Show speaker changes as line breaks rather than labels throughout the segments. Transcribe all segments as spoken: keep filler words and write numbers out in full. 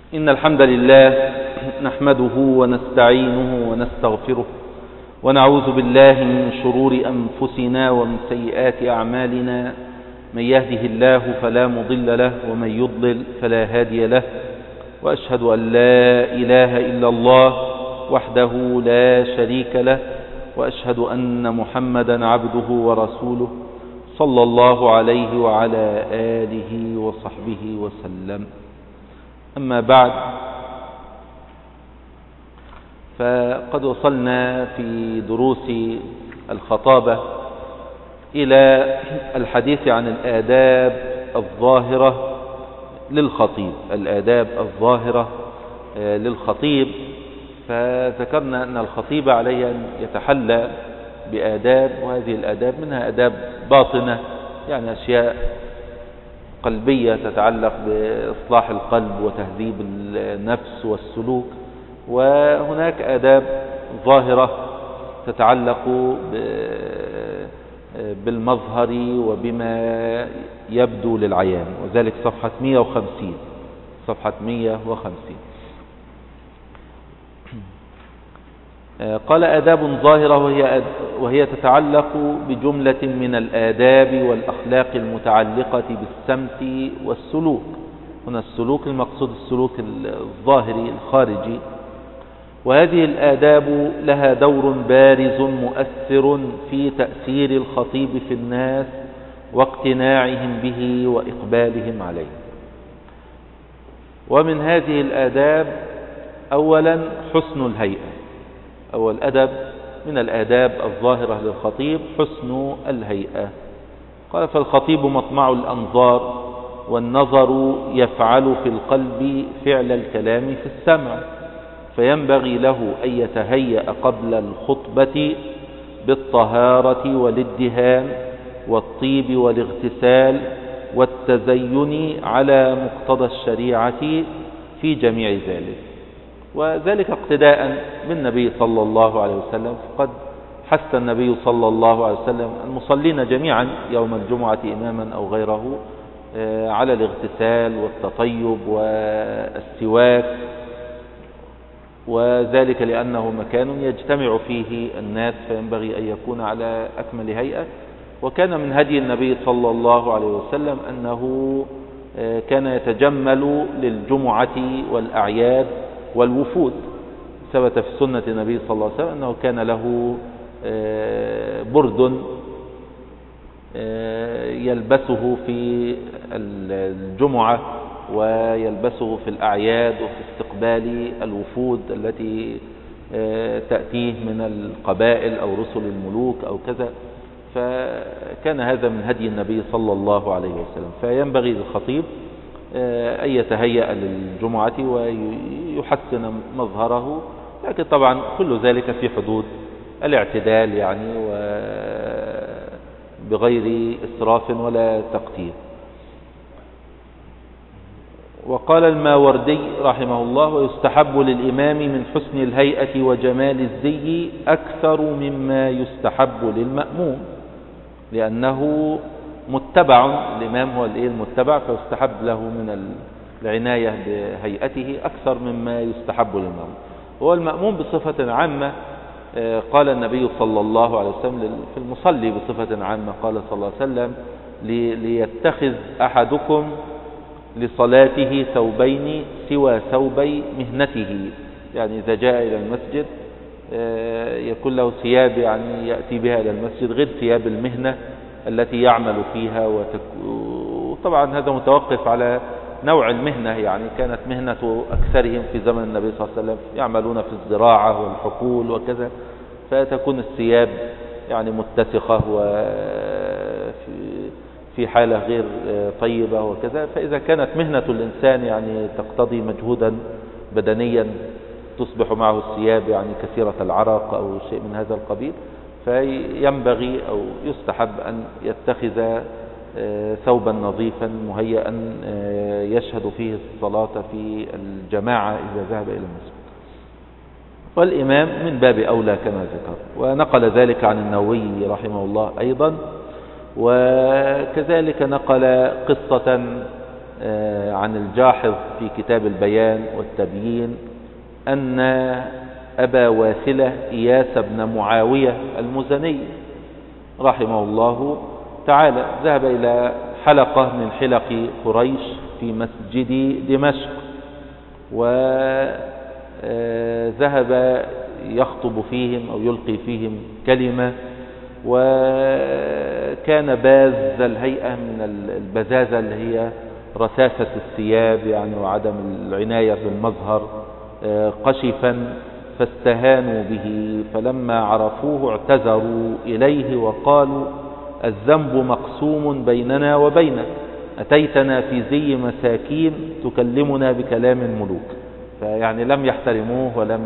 إن الحمد لله نحمده ونستعينه ونستغفره ونعوذ بالله من شرور أنفسنا ومن سيئات أعمالنا. من يهده الله فلا مضل له ومن يضلل فلا هادي له، وأشهد أن لا إله إلا الله وحده لا شريك له، وأشهد أن محمدا عبده ورسوله صلى الله عليه وعلى آله وصحبه وسلم. أما بعد، فقد وصلنا في دروس الخطابة إلى الحديث عن الآداب الظاهرة للخطيب الآداب الظاهرة للخطيب فذكرنا أن الخطيب عليه أن يتحلى بآداب، وهذه الآداب منها آداب باطنة، يعني أشياء قلبية تتعلق بإصلاح القلب وتهذيب النفس والسلوك، وهناك آداب ظاهرة تتعلق بالمظهر وبما يبدو للعيان، وذلك صفحة مئة وخمسين صفحة مئة وخمسين. قال آداب ظاهرة وهي, وهي تتعلق بجملة من الآداب والأخلاق المتعلقة بالسمت والسلوك. هنا السلوك المقصود السلوك الظاهري الخارجي، وهذه الآداب لها دور بارز مؤثر في تأثير الخطيب في الناس واقتناعهم به وإقبالهم عليه. ومن هذه الآداب أولا حسن الهيئة. أول أدب من الآداب الظاهرة للخطيب حسن الهيئة. قال: فالخطيب مطمع الأنظار، والنظر يفعل في القلب فعل الكلام في السمع، فينبغي له أن يتهيأ قبل الخطبة بالطهارة والادهان والطيب والاغتسال والتزين على مقتضى الشريعة في جميع ذلك، وذلك اقتداء بالنبي صلى الله عليه وسلم. فقد حث النبي صلى الله عليه وسلم المصلين جميعا يوم الجمعة إماما أو غيره على الاغتسال والتطيب والسواك، وذلك لأنه مكان يجتمع فيه الناس، فينبغي أن يكون على أكمل هيئة. وكان من هدي النبي صلى الله عليه وسلم أنه كان يتجمل للجمعة والأعياد والوفود. ثبت في سنة النبي صلى الله عليه وسلم أنه كان له برد يلبسه في الجمعة ويلبسه في الأعياد وفي استقبال الوفود التي تأتيه من القبائل أو رسل الملوك أو كذا. فكان هذا من هدي النبي صلى الله عليه وسلم. فينبغي للخطيب أن يتهيأ للجمعة ويحسن مظهره، لكن طبعا كل ذلك في حدود الاعتدال، يعني وبغير إسراف ولا تقتير. وقال الماوردي رحمه الله: ويستحب للإمام من حسن الهيئة وجمال الزي أكثر مما يستحب للمأموم، لأنه متبع. الإمام هو المتبع، فيستحب له من العناية بهيئته أكثر مما يستحب للمأموم. هو المأموم بصفة عامة، قال النبي صلى الله عليه وسلم في المصلي بصفة عامة، قال صلى الله عليه وسلم: ليتخذ أحدكم لصلاته ثوبين سوى ثوبي مهنته، يعني إذا جاء إلى المسجد يكون له ثياب يعني يأتي بها إلى المسجد غير ثياب المهنة التي يعمل فيها. وطبعا هذا متوقف على نوع المهنة، يعني كانت مهنة أكثرهم في زمن النبي صلى الله عليه وسلم يعملون في الزراعة والحقول وكذا، فتكون الثياب يعني متسخة وفي في حالة غير طيبة وكذا. فإذا كانت مهنة الإنسان يعني تقتضي مجهودا بدنيا تصبح معه الثياب يعني كثيرة العرق أو شيء من هذا القبيل، فينبغي أو يستحب أن يتخذ ثوبا نظيفا مهيئا يشهد فيه الصلاة في الجماعة إذا ذهب إلى المسجد. والإمام من باب أولى كما ذكر. ونقل ذلك عن النووي رحمه الله أيضا، وكذلك نقل قصة عن الجاحظ في كتاب البيان والتبيين أن أبا واثلة إياس بن معاوية المزني رحمه الله تعالى ذهب إلى حلقة من حلق قريش في مسجد دمشق، وذهب يخطب فيهم أو يلقي فيهم كلمة، وكان باز الهيئة من البزازة اللي هي رثاثة الثياب يعني وعدم العناية بالمظهر، قشفا، فاستهانوا به، فلما عرفوه اعتذروا إليه وقالوا الذنب مقسوم بيننا وبينك، أتيتنا في زي مساكين تكلمنا بكلام ملوك. فيعني لم يحترموه ولم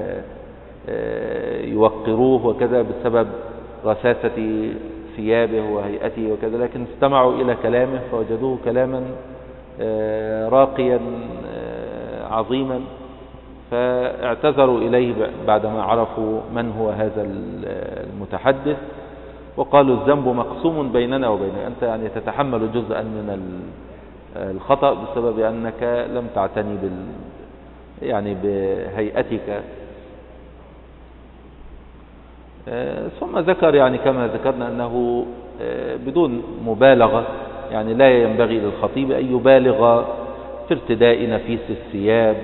يوقروه وكذا بسبب رثاثة ثيابه وهيئته وكذا، لكن استمعوا إلى كلامه فوجدوه كلاما راقيا عظيما، فاعتذروا إليه بعدما عرفوا من هو هذا المتحدث، وقالوا الذنب مقسوم بيننا وبينك، أنت يعني تتحمل جزءا من الخطأ بسبب أنك لم تعتني بال يعني بهيئتك. ثم ذكر يعني كما ذكرنا أنه بدون مبالغة يعني لا ينبغي للخطيب أن يبالغ في ارتداء نفيس الثياب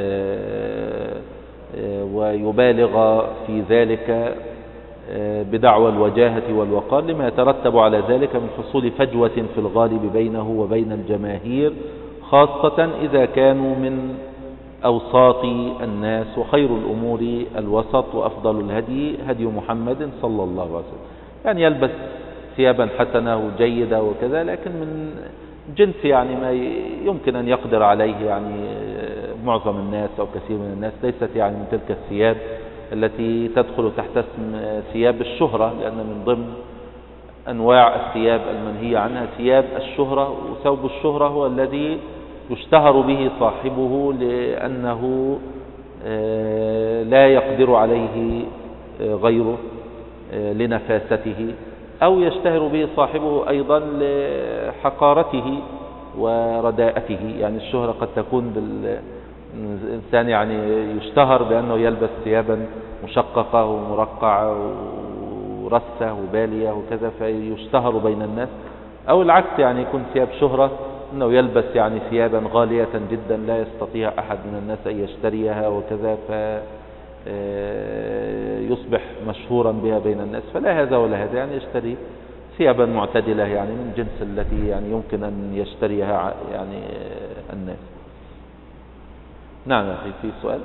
ويبالغ في ذلك بدعوى الوجاهة والوقار، لما يترتب على ذلك من حصول فجوة في الغالب بينه وبين الجماهير، خاصة إذا كانوا من أوساط الناس، وخير الأمور الوسط، وأفضل الهدي هدي محمد صلى الله عليه وسلم. يعني يلبس ثيابا حسنة وجيدة وكذا، لكن من جنس يعني ما يمكن أن يقدر عليه يعني معظم الناس أو كثير من الناس، ليست يعني من تلك الثياب التي تدخل تحت اسم ثياب الشهرة، لأن من ضمن أنواع الثياب المنهية عنها ثياب الشهرة، وثوب الشهرة هو الذي يشتهر به صاحبه لأنه لا يقدر عليه غيره لنفاسته، أو يشتهر به صاحبه أيضا لحقارته ورداءته. يعني الشهرة قد تكون بالإنسان يعني يشتهر بأنه يلبس ثيابا مشققة ومرقعة ورثة وبالية وكذا فيشتهر بين الناس، أو العكس يعني يكون ثياب شهرة أنه يلبس يعني ثيابا غالية جدا لا يستطيع أحد من الناس أن يشتريها وكذا فيصبح مشهورا بها بين الناس. فلا هذا ولا هذا، يعني يشتري ثيابا معتدلة يعني من جنس التي يعني يمكن أن يشتريها يعني الناس. نعم أخي في سؤال.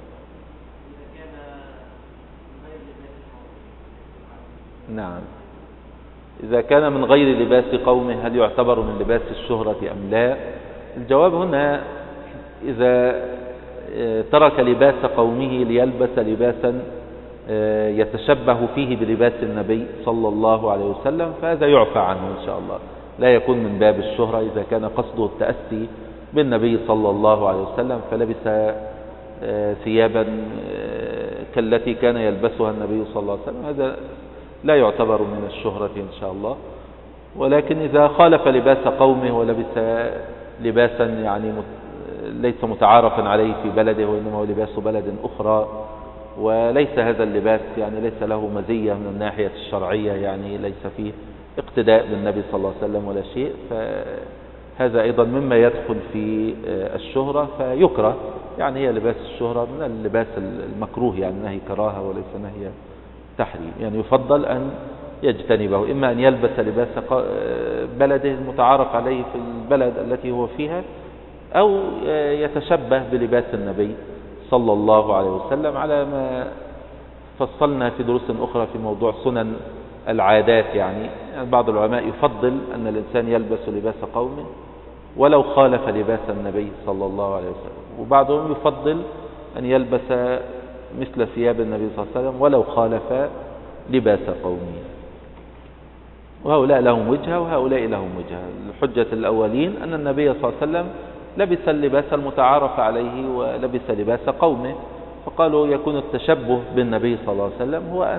نعم إذا كان من غير لباس قومه هل يعتبر من لباس الشهرة أم لا؟ الجواب هنا إذا ترك لباس قومه ليلبس لباسا يتشبه فيه بلباس النبي صلى الله عليه وسلم فهذا يعفى عنه إن شاء الله، لا يكون من باب الشهرة إذا كان قصده التأسي بالنبي صلى الله عليه وسلم فلبس ثيابا كالتي كان يلبسها النبي صلى الله عليه وسلم، هذا لا يعتبر من الشهرة إن شاء الله. ولكن إذا خالف لباس قومه ولبس لباسا يعني ليس متعارفا عليه في بلده وإنما هو لباس بلد أخرى وليس هذا اللباس يعني ليس له مزية من الناحية الشرعية، يعني ليس فيه اقتداء بالنبي صلى الله عليه وسلم ولا شيء، فهذا أيضا مما يدخل في الشهرة فيكره. يعني هي لباس الشهرة من اللباس المكروه، يعني نهي كراهة وليس نهي تحريم، يعني يفضل أن يجتنبه، إما أن يلبس لباس بلده المتعارف عليه في البلد التي هو فيها، أو يتشبه بلباس النبي صلى الله عليه وسلم، على ما فصلنا في دروس أخرى في موضوع سنن العادات. يعني, يعني بعض العلماء يفضل أن الإنسان يلبس لباس قومه ولو خالف لباس النبي صلى الله عليه وسلم، وبعضهم يفضل أن يلبس مثل ثياب النبي صلى الله عليه وسلم ولو خالف لباس قومه، وهؤلاء لهم وجهة وهؤلاء لهم وجهة. الحجة الأولين أن النبي صلى الله عليه وسلم لبس اللباس المتعارف عليه ولبس لباس قومه، فقالوا يكون التشبه بالنبي صلى الله عليه وسلم هو أن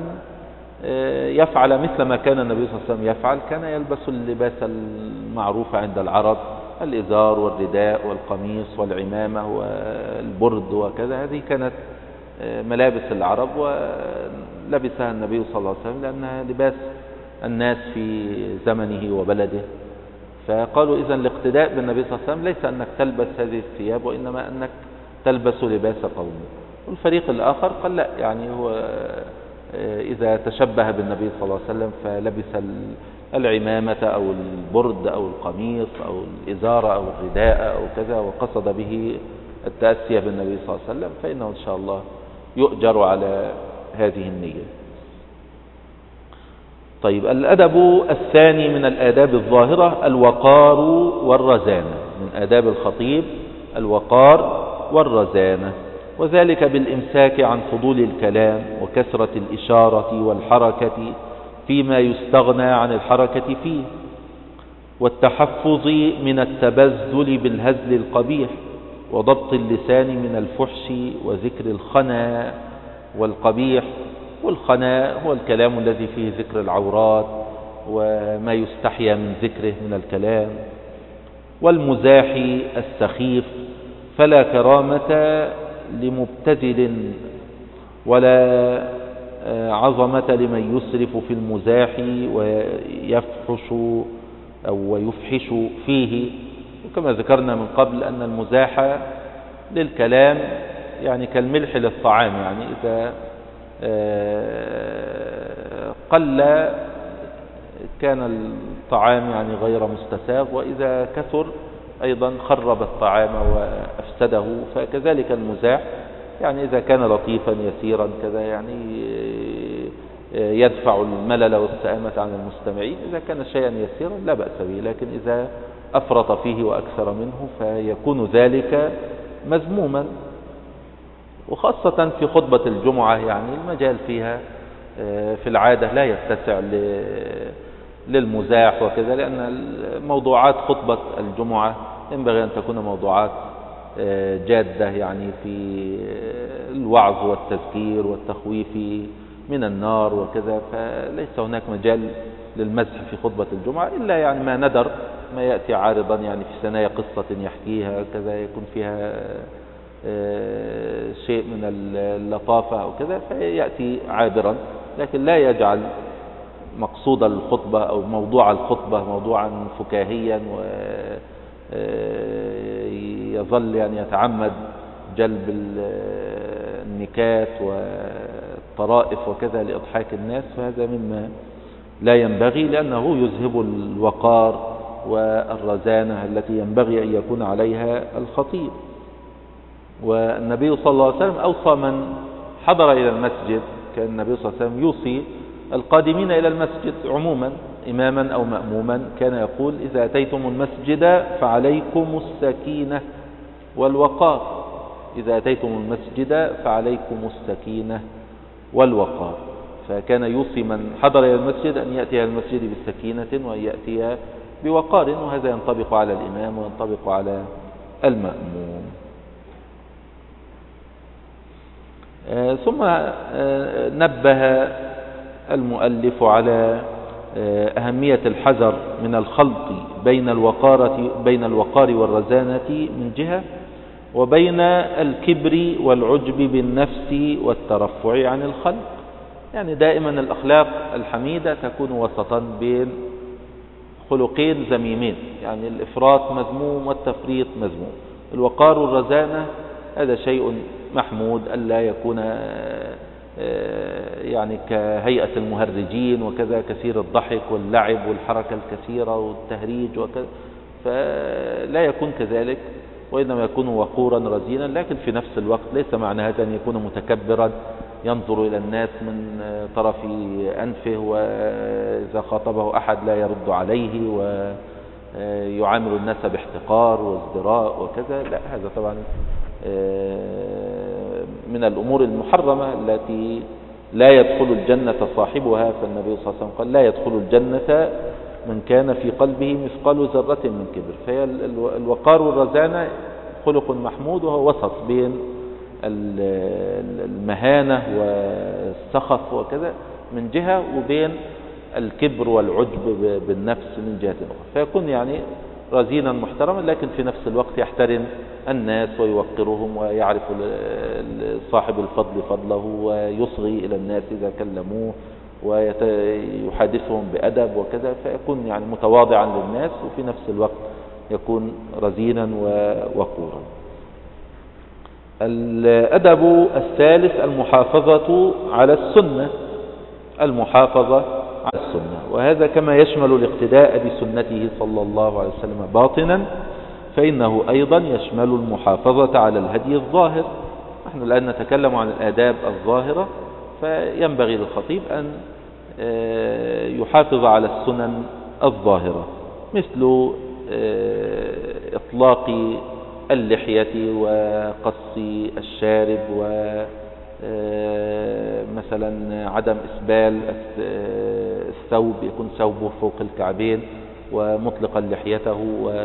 يفعل مثل ما كان النبي صلى الله عليه وسلم يفعل، كان يلبس اللباس المعروف عند العرب الإزار والرداء والقميص والعمامة والبرد وكذا، هذه كانت ملابس العرب ولبسها النبي صلى الله عليه وسلم لأنها لباس الناس في زمنه وبلده. فقالوا إذن الاقتداء بالنبي صلى الله عليه وسلم ليس أنك تلبس هذه الثياب، وإنما أنك تلبس لباس قومه. والفريق الآخر قال لا، يعني هو إذا تشبه بالنبي صلى الله عليه وسلم فلبس العمامة أو البرد أو القميص أو الإزارة أو الرداء أو كذا وقصد به التأسي بالنبي صلى الله عليه وسلم، فإنه إن شاء الله يؤجر على هذه النية. طيب، الأدب الثاني من الآداب الظاهرة الوقار والرزانة. من آداب الخطيب الوقار والرزانة، وذلك بالإمساك عن فضول الكلام وكثرة الإشارة والحركة فيما يستغنى عن الحركة فيه، والتحفظ من التبذل بالهزل القبيح، وضبط اللسان من الفحش وذكر الخنا والقبيح. والخنا هو الكلام الذي فيه ذكر العورات وما يستحيا من ذكره من الكلام. والمزاح السخيف، فلا كرامة لمبتذل ولا عظمة لمن يسرف في المزاح ويفحش أو ويفحش فيه. وكما ذكرنا من قبل أن المزاح للكلام يعني كالملح للطعام، يعني إذا قل كان الطعام يعني غير مستساغ، وإذا كثر أيضا خرب الطعام وأفسده. فكذلك المزاح، يعني إذا كان لطيفا يسيرا كذا يعني يدفع الملل والسآمة عن المستمعين. إذا كان شيئا يسيرا لا بأس به، لكن إذا أفرط فيه وأكثر منه فيكون ذلك مذموما. وخاصة في خطبة الجمعة، يعني المجال فيها في العادة لا يتسع للمزاح وكذا، لأن موضوعات خطبة الجمعة ينبغي أن تكون موضوعات جادة، يعني في الوعظ والتذكير والتخويف من النار وكذا، فليس هناك مجال للمزح في خطبة الجمعة إلا يعني ما ندر، ما يأتي عارضا يعني في ثنايا قصة يحكيها كذا يكون فيها شيء من اللطافة أو كذا فيأتي عابرا، لكن لا يجعل مقصود الخطبة أو موضوع الخطبة موضوعا فكاهيا ويظل يعني يتعمد جلب النكات والطرائف وكذا لإضحاك الناس، فهذا مما لا ينبغي، لأنه يذهب الوقار والرزانة التي ينبغي أن يكون عليها الخطيب. والنبي صلى الله عليه وسلم أوصى من حضر إلى المسجد، كان النبي صلى الله عليه وسلم يوصي القادمين إلى المسجد عموما إماما أو مأموما، كان يقول: إذا أتيتم المسجد فعليكم السكينة والوقار. إذا أتيتم المسجد فعليكم السكينة والوقار. فكان يوصي من حضر إلى المسجد أن يأتي إلى المسجد بالسكينة وأن يأتي بوقار، وهذا ينطبق على الإمام وينطبق على المأموم. آه ثم آه نبه المؤلف على آه أهمية الحذر من الخلط بين الوقارة بين الوقار والرزانة من جهة، وبين الكبر والعجب بالنفس والترفع عن الخلق. يعني دائما الأخلاق الحميدة تكون وسطا بين خلقين ذميمين، يعني الإفراط مذموم والتفريط مذموم. الوقار والرزانة هذا شيء محمود، ألا يكون يعني كهيئة المهرجين وكذا كثير الضحك واللعب والحركة الكثيرة والتهريج وكذا، فلا يكون كذلك، وإنما يكون وقورا رزينا. لكن في نفس الوقت ليس معنى هذا أن يكون متكبرا ينظر إلى الناس من طرف أنفه، وإذا خاطبه أحد لا يرد عليه ويعامل الناس باحتقار وازدراء وكذا. لا، هذا طبعا من الأمور المحرمة التي لا يدخل الجنة صاحبها. فالنبي صلى الله عليه وسلم قال: لا يدخل الجنة من كان في قلبه مثقال ذرة من كبر. فهي الوقار والرزانة خلق محمود، وهو وسط بين المهانة والسخف وكذا من جهة، وبين الكبر والعجب بالنفس من جهة أخرى. فيكون يعني رزينا محترما، لكن في نفس الوقت يحترم الناس ويوقرهم ويعرف صاحب الفضل فضله ويصغي إلى الناس إذا كلموه ويحادثهم بأدب وكذا، فيكون يعني متواضعا للناس وفي نفس الوقت يكون رزينا ووقورا. الأدب الثالث المحافظة على السنة، المحافظة على السنة، وهذا كما يشمل الاقتداء بسنته صلى الله عليه وسلم باطنا، فإنه أيضا يشمل المحافظة على الهدي الظاهر. نحن الآن نتكلم عن الآداب الظاهرة، فينبغي للخطيب أن يحافظ على السنن الظاهرة، مثل إطلاق اللحية وقص الشارب، ومثلا عدم إسبال الثوب، يكون ثوبه فوق الكعبين ومطلقا لحيته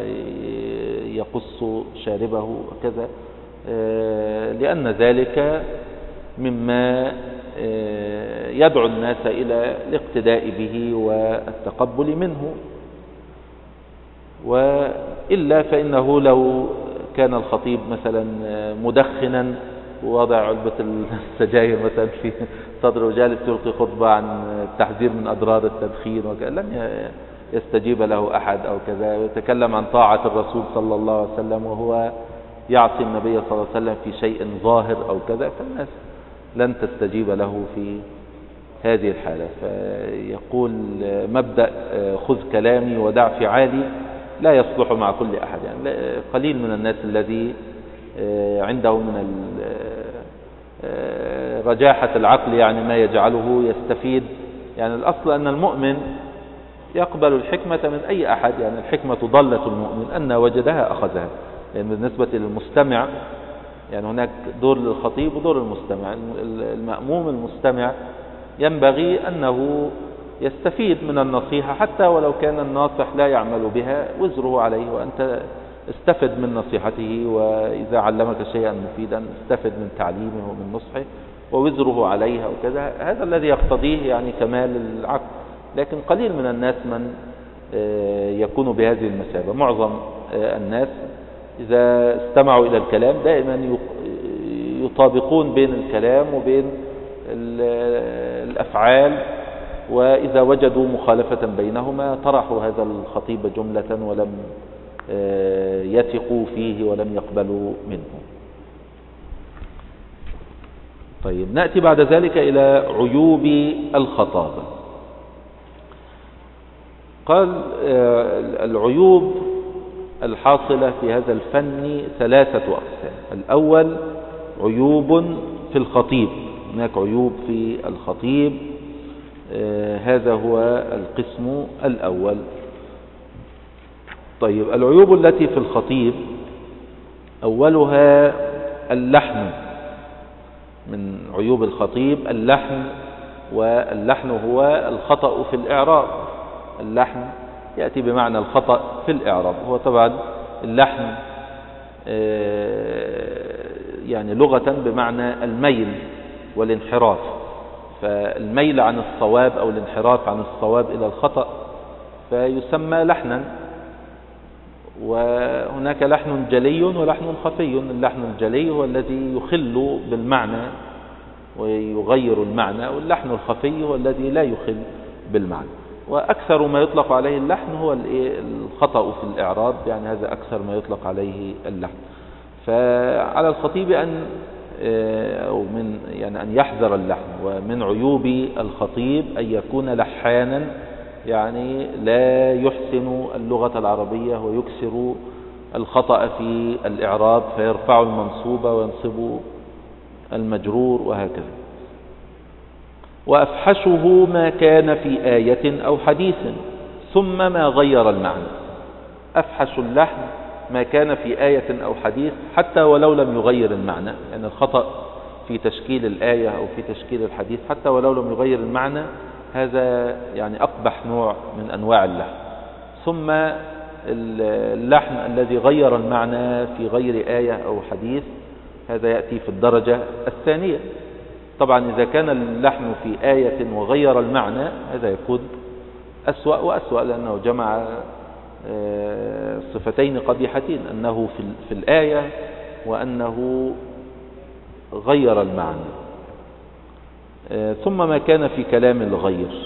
ويقص شاربه وكذا، لأن ذلك مما يدعو الناس إلى الاقتداء به والتقبل منه. وإلا فإنه لو كان الخطيب مثلا مدخنا ووضع علبة السجاير مثلا في صدر وجالس يلقي خطبة عن التحذير من أضرار التدخين وكذا، لن يستجيب له أحد أو كذا، ويتكلم عن طاعة الرسول صلى الله عليه وسلم وهو يعصي النبي صلى الله عليه وسلم في شيء ظاهر أو كذا، فالناس لن تستجيب له في هذه الحالة. فيقول مبدأ خذ كلامي ودع فعالي لا يصلح مع كل أحد، يعني قليل من الناس الذي عنده من رجاحة العقل يعني ما يجعله يستفيد. يعني الأصل أن المؤمن يقبل الحكمة من أي أحد، يعني الحكمة ضلة المؤمن أن وجدها أخذها، لأن يعني بالنسبة للمستمع يعني هناك دور للخطيب ودور المستمع. المأموم المستمع ينبغي أنه يستفيد من النصيحة حتى ولو كان الناصح لا يعمل بها، وزره عليه، وأنت استفد من نصيحته، وإذا علمك شيئا مفيدا استفد من تعليمه ومن نصحه، ووزره عليها وكذا. هذا الذي يقتضيه يعني كمال العقل. لكن قليل من الناس من يكون بهذه المثابة. معظم الناس إذا استمعوا إلى الكلام دائما يطابقون بين الكلام وبين الأفعال، وإذا وجدوا مخالفة بينهما طرحوا هذا الخطيب جملة ولم يثقوا فيه ولم يقبلوا منه. طيب، نأتي بعد ذلك إلى عيوب الخطابة. قال العيوب الحاصلة في هذا الفن ثلاثة أقسام. الأول عيوب في الخطيب، هناك عيوب في الخطيب، هذا هو القسم الأول. طيب، العيوب التي في الخطيب أولها اللحن. من عيوب الخطيب اللحن، واللحن هو الخطأ في الإعراب. اللحن يأتي بمعنى الخطأ في الإعراب. هو طبعا اللحن يعني لغة بمعنى الميل والانحراف، فالميل عن الصواب أو الانحراف عن الصواب إلى الخطأ فيسمى لحنا. وهناك لحن جلي ولحن خفي. اللحن الجلي هو الذي يخل بالمعنى ويغير المعنى، واللحن الخفي هو الذي لا يخل بالمعنى. وأكثر ما يطلق عليه اللحن هو الخطأ في الإعراب، يعني هذا أكثر ما يطلق عليه اللحن. فعلى الخطيب أن أو من يعني أن يحذر اللحن. ومن عيوب الخطيب أن يكون لحانا، يعني لا يحسن اللغة العربية ويكسر الخطأ في الإعراب، فيرفع المنصوب وينصب المجرور وهكذا. وأفحشه ما كان في آية أو حديث ثم ما غير المعنى. أفحش اللحن ما كان في آية أو حديث حتى ولو لم يغير المعنى، يعني الخطأ في تشكيل الآية أو في تشكيل الحديث حتى ولو لم يغير المعنى، هذا يعني أقبح نوع من أنواع اللحن. ثم اللحن الذي غير المعنى في غير آية أو حديث، هذا يأتي في الدرجة الثانية. طبعا إذا كان اللحن في آية وغير المعنى هذا يكون أسوأ وأسوأ، لأنه جمع صفتين قبيحتين، أنه في الآية وأنه غير المعنى. ثم ما كان في كلام الغير.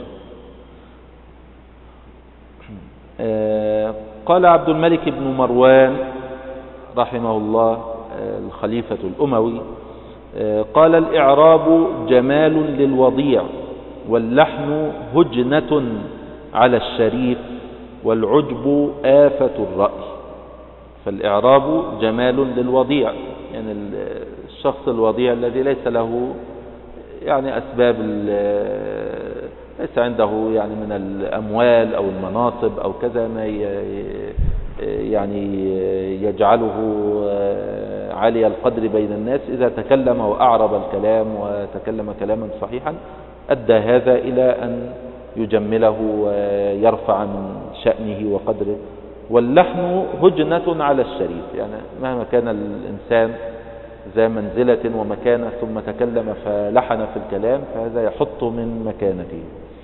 قال عبد الملك بن مروان رحمه الله الخليفة الأموي، قال: الإعراب جمال للوضيع، واللحن هجنة على الشريف، والعجب آفة الرأي. فالإعراب جمال للوضيع، يعني الشخص الوضيع الذي ليس له يعني أسباب، ليس عنده يعني من الأموال أو المناصب أو كذا ما يعني يجعله عالي القدر بين الناس، إذا تكلم وأعرب الكلام وتكلم كلاما صحيحا أدى هذا إلى أن يجمله ويرفع من شأنه وقدره. واللحن هجنة على الشريف، يعني مهما كان الإنسان ذا منزلة ومكانة ثم تكلم فلحن في الكلام فهذا يحط من مكانته.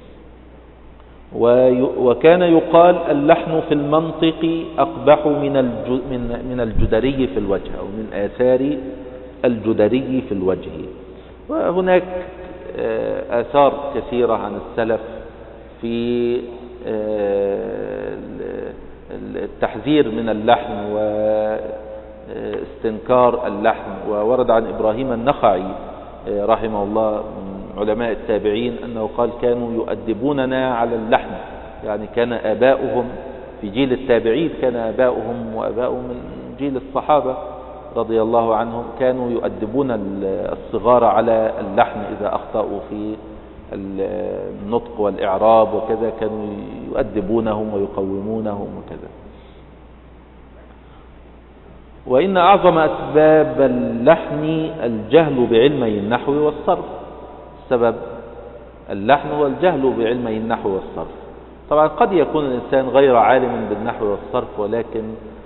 وكان يقال: اللحن في المنطق أقبح من الجدري في الوجه، أو من آثار الجدري في الوجه. وهناك آثار كثيرة عن السلف في التحذير من اللحن واستنكار اللحن. وورد عن إبراهيم النخعي رحمه الله من علماء التابعين أنه قال: كانوا يؤدبوننا على اللحن، يعني كان آباؤهم في جيل التابعين، كان آباؤهم وآباؤهم من جيل الصحابة رضي الله عنهم كانوا يؤدبون الصغار على اللحن إذا أخطأوا في النطق والإعراب وكذا، كانوا يؤدبونهم ويقومونهم وكذا. وإن أعظم أسباب اللحن الجهل بعلمي النحو والصرف. سبب اللحن هو الجهل بعلمي النحو والصرف. طبعا قد يكون الإنسان غير عالم بالنحو والصرف، ولكن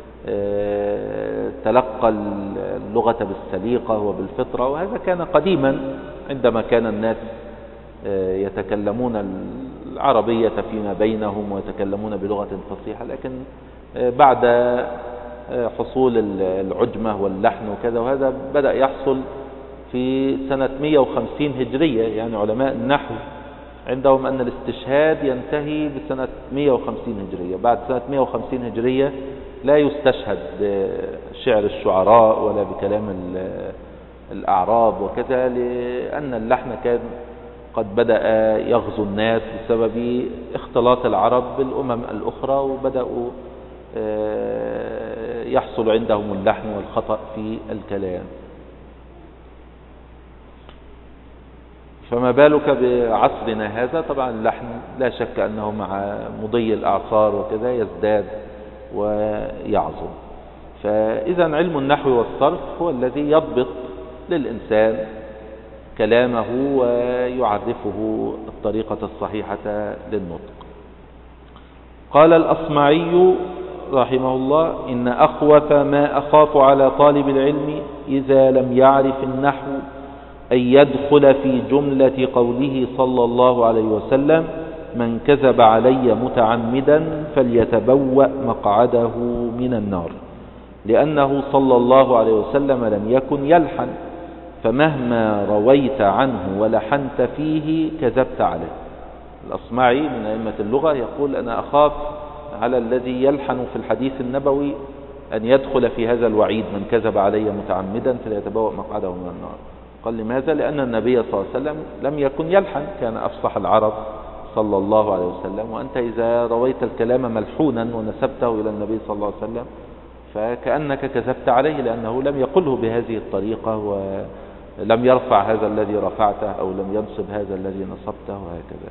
تلقى اللغة بالسليقة وبالفطرة، وهذا كان قديما عندما كان الناس يتكلمون العربية فيما بينهم ويتكلمون بلغة فصيحة. لكن بعد حصول العجمة واللحن وكذا، وهذا بدأ يحصل في سنة مئة وخمسين هجرية. يعني علماء النحو عندهم أن الاستشهاد ينتهي بسنة مئة وخمسين هجرية. بعد سنة مئة وخمسين هجرية لا يستشهد بشعر الشعراء ولا بكلام الأعراب وكذا، لأن اللحن كان قد بدأ يغزو الناس بسبب اختلاط العرب بالأمم الأخرى، وبدأوا يحصل عندهم اللحن والخطأ في الكلام. فما بالك بعصرنا هذا؟ طبعا اللحن لا شك أنه مع مضي الأعصار وكذا يزداد ويعظم. فإذا علم النحو والصرف هو الذي يضبط للإنسان كلامه ويعرفه الطريقة الصحيحة للنطق. قال الأصمعي رحمه الله: إن أخوف ما أخاف على طالب العلم إذا لم يعرف النحو أن يدخل في جملة قوله صلى الله عليه وسلم: من كذب علي متعمدا فليتبوأ مقعده من النار، لأنه صلى الله عليه وسلم لم يكن يلحن، فمهما رويت عنه ولحنت فيه كذبت عليه. الأصمعي من أئمة اللغة يقول: أنا أخاف على الذي يلحن في الحديث النبوي أن يدخل في هذا الوعيد: من كذب علي متعمدا فليتبوأ مقعده من النار. قال: لماذا؟ لأن النبي صلى الله عليه وسلم لم يكن يلحن، كان أفصح العرب صلى الله عليه وسلم. وأنت إذا رويت الكلام ملحونا ونسبته إلى النبي صلى الله عليه وسلم فكأنك كذبت عليه، لأنه لم يقله بهذه الطريقة، ولم يرفع هذا الذي رفعته أو لم ينصب هذا الذي نصبته، وهكذا.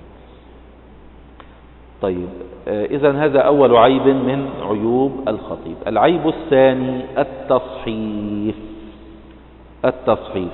طيب، إذن هذا أول عيب من عيوب الخطيب. العيب الثاني التصحيف. التصحيف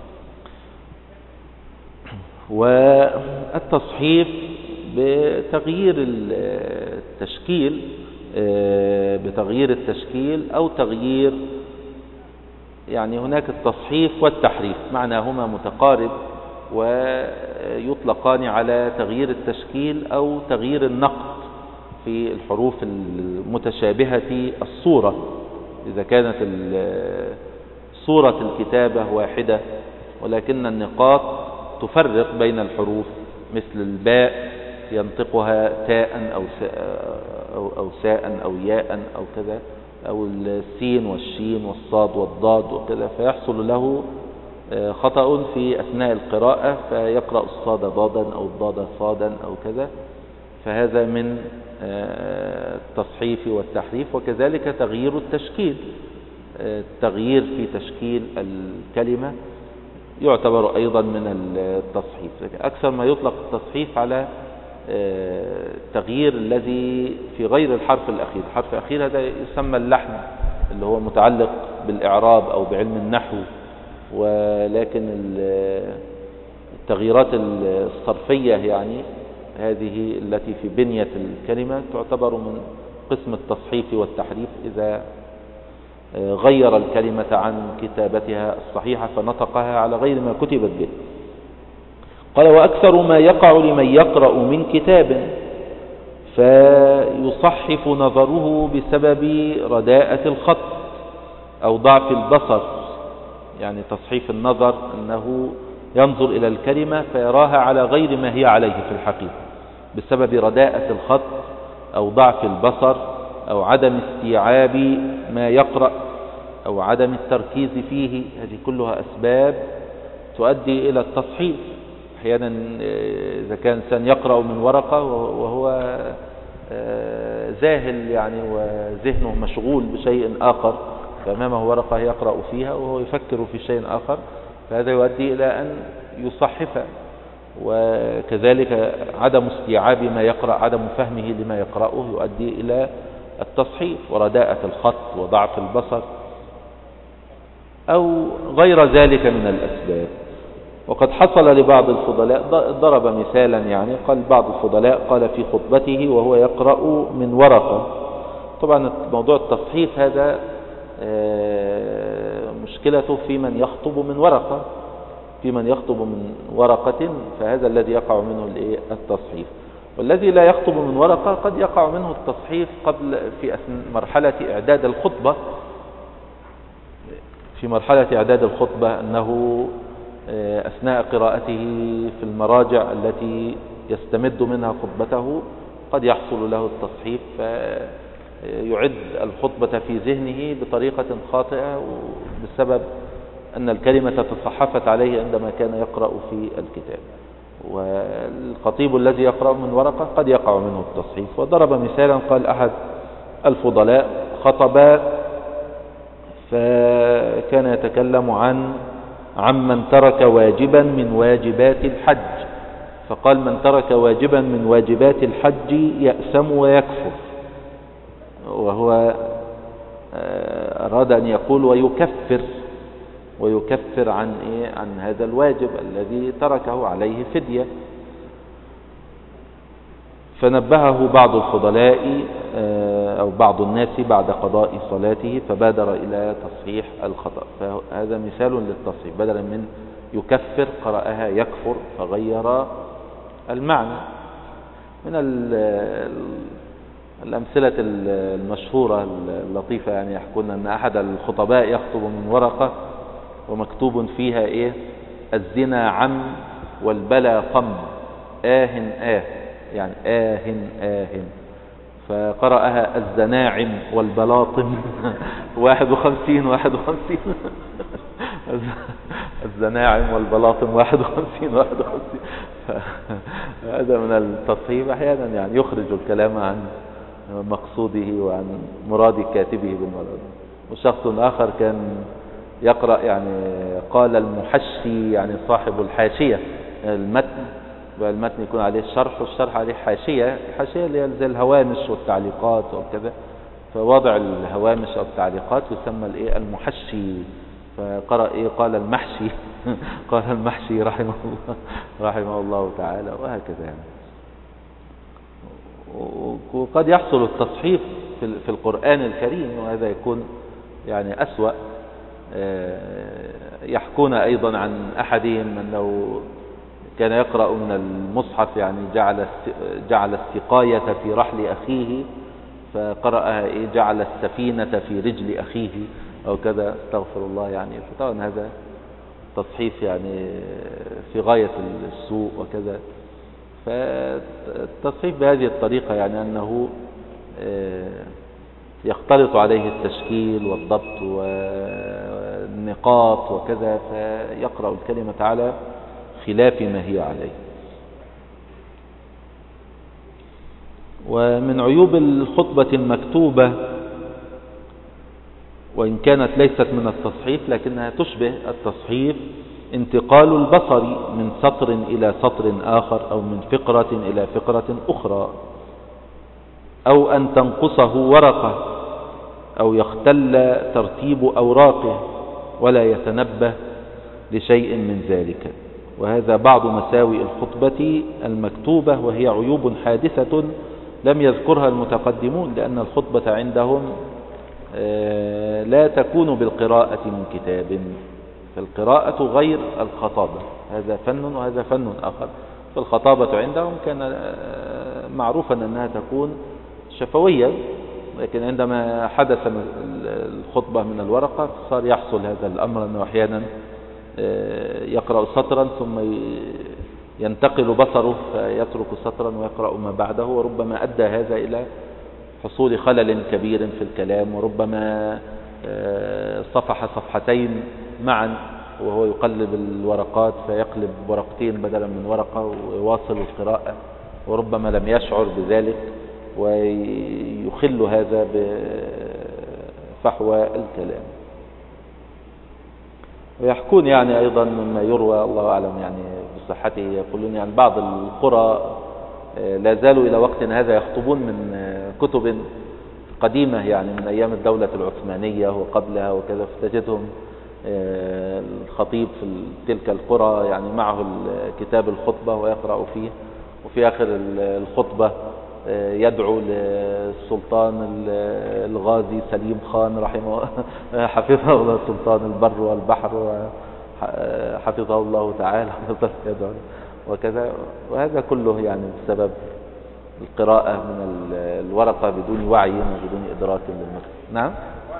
والتصحيف بتغيير التشكيل، بتغيير التشكيل أو تغيير، يعني هناك التصحيف والتحريف معناهما متقارب، ويطلقان على تغيير التشكيل أو تغيير النقط. في الحروف المتشابهة الصورة، إذا كانت صورة الكتابة واحدة ولكن النقاط تفرق بين الحروف، مثل الباء ينطقها تاء أو أو أو ساء أو ياء أو كذا، أو السين والشين والصاد والضاد وكذا، فيحصل له خطأ في أثناء القراءة فيقرأ الصاد ضادا أو الضاد صادا أو كذا، فهذا من التصحيف والتحريف. وكذلك تغيير التشكيل، التغيير في تشكيل الكلمة يعتبر أيضا من التصحيف. أكثر ما يطلق التصحيف على التغيير الذي في غير الحرف الأخير. الحرف الأخير هذا يسمى اللحن اللي هو متعلق بالإعراب أو بعلم النحو، ولكن التغييرات الصرفية يعني هذه التي في بنية الكلمة تعتبر من قسم التصحيف والتحريف، إذا غير الكلمة عن كتابتها الصحيحة فنطقها على غير ما كتبت به. قال: وأكثر ما يقع لمن يقرأ من كتاب فيصحف نظره بسبب رداءة الخط أو ضعف البصر، يعني تصحيف النظر أنه ينظر إلى الكلمة فيراها على غير ما هي عليه في الحقيقة بسبب رداءة الخط أو ضعف البصر أو عدم استيعاب ما يقرأ أو عدم التركيز فيه. هذه كلها أسباب تؤدي إلى التصحيف. أحيانا إذا كان إنسان يقرأ من ورقة وهو ذاهل يعني وذهنه مشغول بشيء آخر، فأمامه ورقة يقرأ فيها وهو يفكر في شيء آخر، فهذا يؤدي إلى أن يصحف. وكذلك عدم استيعاب ما يقرأ، عدم فهمه لما يقرأه يؤدي إلى التصحيف ورداءة الخط وضعف البصر أو غير ذلك من الأسباب. وقد حصل لبعض الفضلاء، ضرب مثالا يعني، قال بعض الفضلاء قال في خطبته وهو يقرأ من ورقة. طبعا موضوع التصحيف هذا مشكلته في من يخطب من ورقة، في من يخطب من ورقة فهذا الذي يقع منه التصحيف. والذي لا يخطب من ورقة قد يقع منه التصحيف قبل في مرحلة إعداد الخطبة، في مرحلة إعداد الخطبة أنه أثناء قراءته في المراجع التي يستمد منها خطبته قد يحصل له التصحيف فيعد الخطبة في ذهنه بطريقة خاطئة بسبب أن الكلمة تصحفت عليه عندما كان يقرأ في الكتاب. والخطيب الذي يقرأ من ورقة قد يقع منه التصحيف. وضرب مثالا قال أحد الفضلاء خطب فكان يتكلم عن عمن ترك واجبا من واجبات الحج، فقال: من ترك واجبا من واجبات الحج يأثم ويكفر، وهو أراد أن يقول ويكفر ويكفر عن إيه؟ عن هذا الواجب الذي تركه عليه فدية. فنبهه بعض الفضلاء أو بعض الناس بعد قضاء صلاته فبادر إلى تصحيح الخطأ. فهذا مثال للتصحيح، بدلا من يكفر قرأها يكفر فغير المعنى. من الأمثلة المشهورة اللطيفة يعني يحكون أن أحد الخطباء يخطب من ورقة ومكتوب فيها إيه؟ الزنا عم والبلا قم آهن آه، يعني آهن آهن، فقرأها الزناعم والبلاطم واحد وخمسين واحد وخمسين الزناعم والبلاطم واحد وخمسين واحد وخمسين. هذا من التصحيف، أحيانا يعني يخرج الكلام عن مقصوده وعن مراد كاتبه بالمراد. وشخص آخر كان يقرأ يعني قال المحشي، يعني صاحب الحاشية المتن، والمتن يكون عليه الشرح والشرح عليه حاشية، حاشية اللي زي الهوامش والتعليقات وكذا، فوضع الهوامش أو التعليقات يسمى الايه المحشي، فقرأ ايه قال المحشي قال المحشي رحمه الله رحمه الله تعالى، وهكذا يعني. وقد يحصل التصحيف في القرآن الكريم، وهذا يكون يعني أسوأ. يحكون أيضا عن أحدهم أنه كان يقرأ من المصحف يعني جعل جعل السقاية في رحل أخيه، فقرأها إيه جعل السفينة في رجل أخيه أو كذا، استغفر الله. يعني فطبعا هذا تصحيف يعني في غاية السوء وكذا. فالتصحيف بهذه الطريقة يعني أنه يختلط عليه التشكيل والضبط والنقاط وكذا، فيقرأ الكلمة على خلاف ما هي عليه. ومن عيوب الخطبة المكتوبة، وإن كانت ليست من التصحيف لكنها تشبه التصحيف، انتقال البصر من سطر إلى سطر آخر، أو من فقرة إلى فقرة أخرى، أو أن تنقصه ورقة، أو يختل ترتيب أوراقه ولا يتنبه لشيء من ذلك. وهذا بعض مساوئ الخطبة المكتوبة، وهي عيوب حادثة لم يذكرها المتقدمون، لأن الخطبة عندهم لا تكون بالقراءة من كتاب، فالقراءة غير الخطابة، هذا فن وهذا فن آخر. فالخطابة عندهم كان معروفا أنها تكون شفوية، لكن عندما حدث الخطبة من الورقة صار يحصل هذا الأمر، أنه أحيانا يقرأ سطرا ثم ينتقل بصره فيترك سطرا ويقرأ ما بعده، وربما أدى هذا إلى حصول خلل كبير في الكلام، وربما صفح صفحتين معا وهو يقلب الورقات فيقلب ورقتين بدلا من ورقة ويواصل القراءة، وربما لم يشعر بذلك، ويخل هذا بفحوى الكلام. ويحكون يعني أيضا مما يروى الله أعلم يعني بصحته، يقولون يعني بعض القرى لا زالوا إلى وقتنا هذا يخطبون من كتب قديمة يعني من أيام الدولة العثمانية وقبلها وكذا، فتجدهم الخطيب في تلك القرى يعني معه كتاب الخطبة ويقرأ فيه، وفي آخر الخطبة يدعو للسلطان الغازي سليم خان رحمه حفظه الله، سلطان البر والبحر حفظه الله تعالى وكذا. وهذا كله يعني بسبب القراءة من الورقة بدون وعي وبدون إدراك للمكتوب. نعم.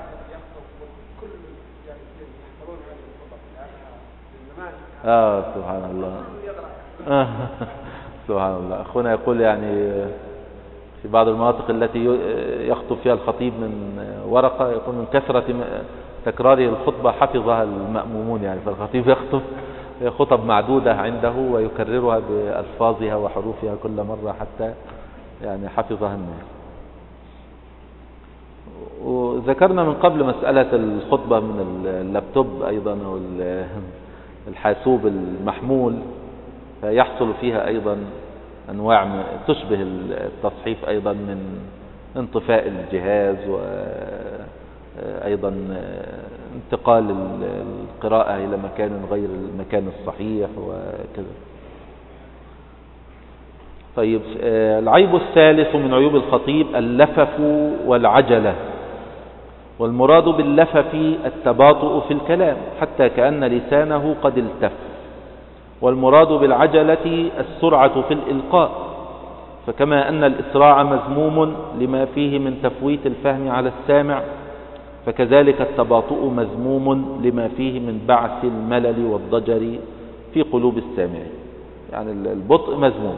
آه سبحان الله. آه سبحان الله. أخونا يقول يعني في بعض المناطق التي يخطب فيها الخطيب من ورقة، يقول من كثرة تكراره الخطبة حفظها المأمومون، يعني فالخطيب يخطب خطب معدودة عنده ويكررها بألفاظها وحروفها كل مرة حتى يعني حفظها الناس. وذكرنا من قبل مسألة الخطبة من اللابتوب أيضا، أو الحاسوب المحمول، فيحصل فيها أيضا أنواع تشبه التصحيف أيضا من انطفاء الجهاز، وأيضا انتقال القراءة إلى مكان غير المكان الصحيح وكذا. طيب، العيب الثالث من عيوب الخطيب اللفف والعجلة. والمراد باللفف التباطؤ في الكلام حتى كأن لسانه قد التف، والمراد بالعجلة السرعة في الإلقاء، فكما أن الإسراع مذموم لما فيه من تفويت الفهم على السامع، فكذلك التباطؤ مذموم لما فيه من بعث الملل والضجر في قلوب السامعين. يعني البطء مذموم،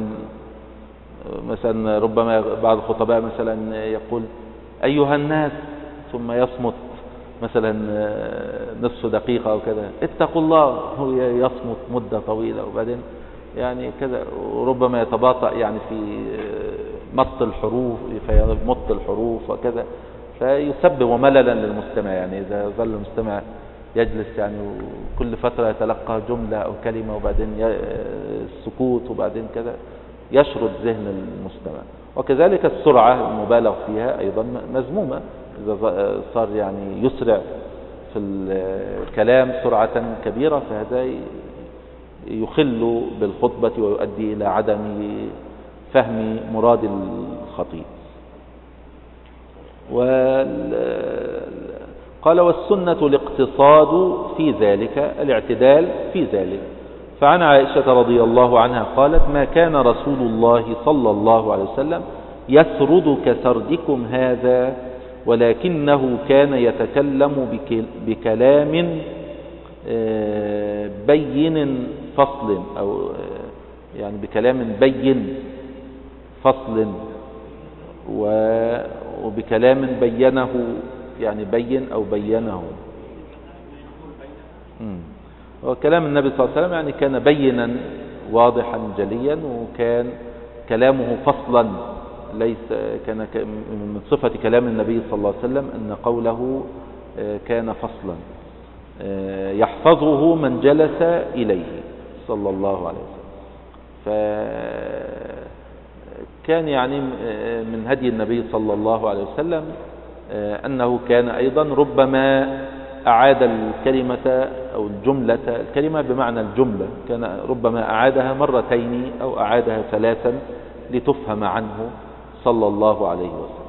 مثلا ربما بعض الخطباء مثلا يقول أيها الناس ثم يصمت مثلا نصف دقيقة أو كذا، اتقوا الله، هو يصمت مدة طويلة وبعدين يعني كذا، وربما يتباطأ يعني في مط الحروف فيمط الحروف وكذا، فيسبب مللا للمستمع. يعني إذا ظل المستمع يجلس يعني كل فترة يتلقى جملة أو كلمة وبعدين السكوت وبعدين كذا، يشرد ذهن المستمع. وكذلك السرعة المبالغ فيها أيضا مذمومة، إذا صار يعني يسرع في الكلام سرعة كبيرة فهذا يخل بالخطبة ويؤدي إلى عدم فهم مراد الخطيب. قال والسنة الاقتصاد في ذلك، الاعتدال في ذلك، فعن عائشة رضي الله عنها قالت: ما كان رسول الله صلى الله عليه وسلم يسرد كسردكم هذا، ولكنه كان يتكلم بكلام بين فصل، أو يعني بكلام بين فصل، وبكلام بينه، يعني بين أو بينه. وكلام النبي صلى الله عليه وسلم يعني كان بينا واضحا جليا، وكان كلامه فصلا، ليس كان من صفة كلام النبي صلى الله عليه وسلم أن قوله كان فصلا يحفظه من جلس إليه صلى الله عليه وسلم. فكان يعني من هدي النبي صلى الله عليه وسلم أنه كان أيضا ربما أعاد الكلمة أو الجملة، الكلمة بمعنى الجملة، كان ربما أعادها مرتين أو أعادها ثلاثا لتفهم عنه صلى الله عليه وسلم.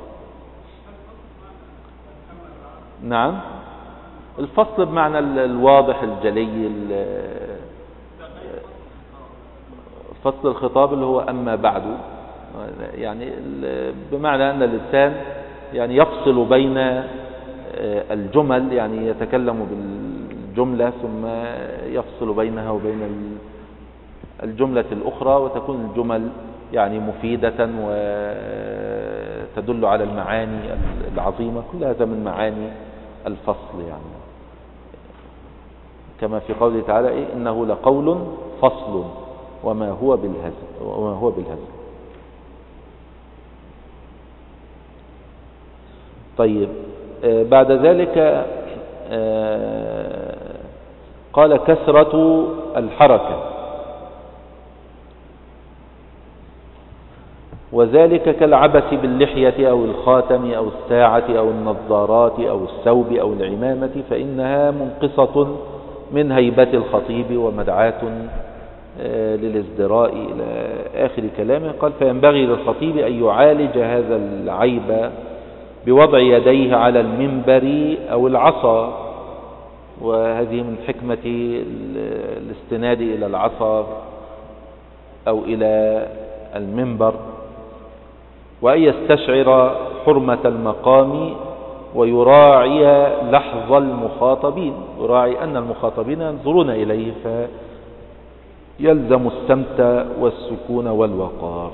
نعم، الفصل بمعنى الواضح الجلي، فصل الخطاب اللي هو أما بعد، يعني بمعنى أن الإنسان يعني يفصل بين الجمل، يعني يتكلم بالجملة ثم يفصل بينها وبين الجملة الأخرى، وتكون الجمل يعني مفيدة وتدل على المعاني العظيمة. كل هذا من معاني الفصل، يعني كما في قوله تعالى: إيه إنه لقول فصل وما هو بالهزل وما هو بالهزل. طيب، بعد ذلك قال: كثرة الحركة، وذلك كالعبث باللحية أو الخاتم أو الساعة أو النظارات أو الثوب أو العمامة، فإنها منقصة من هيبة الخطيب ومدعاة للازدراء إلى آخر كلامه. قال: فينبغي للخطيب أن يعالج هذا العيب بوضع يديه على المنبر أو العصا، وهذه من حكمة الاستناد إلى العصا أو إلى المنبر، وأن يستشعر حرمة المقام ويراعي لحظ المخاطبين، يراعي أن المخاطبين ينظرون إليه فيلزم السمت والسكون والوقار.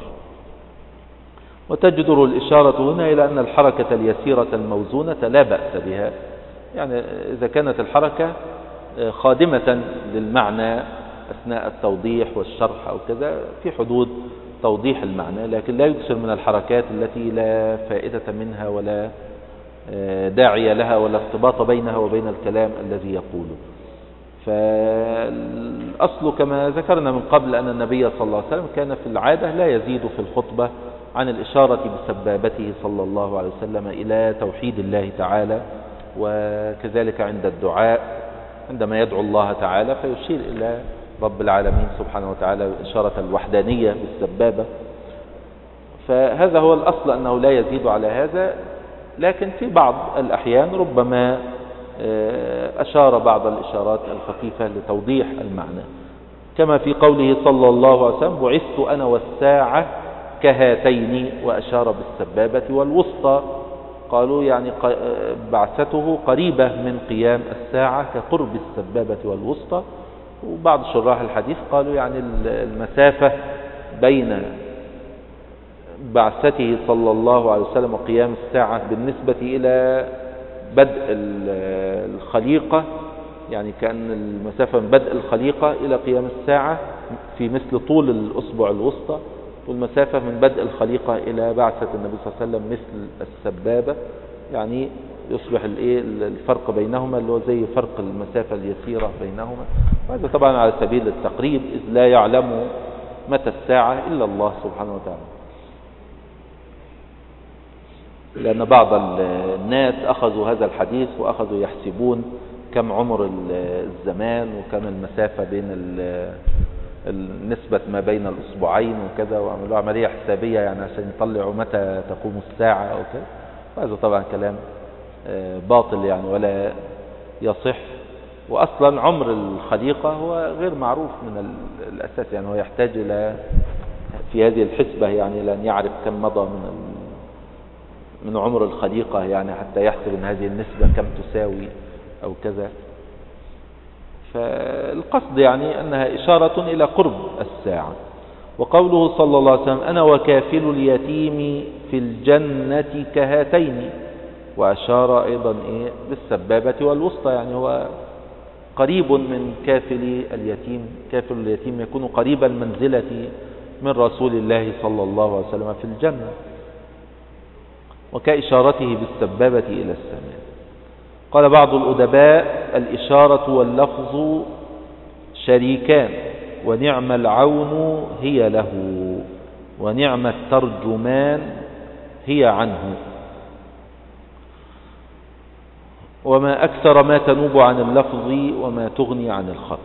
وتجدر الإشارة هنا إلى أن الحركة اليسيرة الموزونة لا بأس بها، يعني إذا كانت الحركة خادمة للمعنى أثناء التوضيح والشرح أو كذا في حدود توضيح المعنى، لكن لا يكثر من الحركات التي لا فائدة منها ولا داعي لها ولا ارتباط بينها وبين الكلام الذي يقوله. فالأصل كما ذكرنا من قبل أن النبي صلى الله عليه وسلم كان في العادة لا يزيد في الخطبة عن الإشارة بسبابته صلى الله عليه وسلم إلى توحيد الله تعالى، وكذلك عند الدعاء عندما يدعو الله تعالى فيشير إلى رب العالمين سبحانه وتعالى إشارة الوحدانية بالسبابة. فهذا هو الأصل أنه لا يزيد على هذا، لكن في بعض الأحيان ربما أشار بعض الإشارات الخفيفة لتوضيح المعنى، كما في قوله صلى الله عليه وسلم: بعثت أنا والساعة كهاتين، وأشار بالسبابة والوسطى. قالوا يعني بعثته قريبة من قيام الساعة كقرب السبابة والوسطى. وبعض شراح الحديث قالوا يعني المسافة بين بعثته صلى الله عليه وسلم وقيام الساعة بالنسبة إلى بدء الخليقة، يعني كأن المسافة من بدء الخليقة إلى قيام الساعة في مثل طول الأصبع الوسطى، والمسافة من بدء الخليقة إلى بعثة النبي صلى الله عليه وسلم مثل السبابة، يعني يصبح الفرق بينهما اللي هو زي فرق المسافة اليسيرة بينهما. وهذا طبعا على سبيل التقريب، إذ لا يعلم متى الساعة إلا الله سبحانه وتعالى، لأن بعض الناس أخذوا هذا الحديث وأخذوا يحسبون كم عمر الزمان وكم المسافة بين النسبة ما بين الأصبعين وكذا، وعملوا عملية حسابية يعني عشان يطلعوا متى تقوم الساعة أو كذا. وهذا طبعا كلام باطل يعني ولا يصح، وأصلا عمر الخليقة هو غير معروف من الأساس، يعني هو يحتاج إلى في هذه الحسبة يعني لأن يعرف كم مضى من من عمر الخليقة، يعني حتى يحسب أن هذه النسبة كم تساوي أو كذا. فالقصد يعني أنها إشارة إلى قرب الساعة. وقوله صلى الله عليه وسلم أنا وكافل اليتيم في الجنة كهاتين، وأشار أيضا إيه بالسبابة والوسطى، يعني هو قريب من كافل اليتيم. كافل اليتيم يكون قريب المنزلة من رسول الله صلى الله عليه وسلم في الجنة، وكإشارته بالسبابة إلى السماء. قال بعض الأدباء الإشارة واللفظ شريكان، ونعم العون هي له، ونعم الترجمان هي عنه. وما أكثر ما تنوب عن اللفظ وما تغني عن الخط.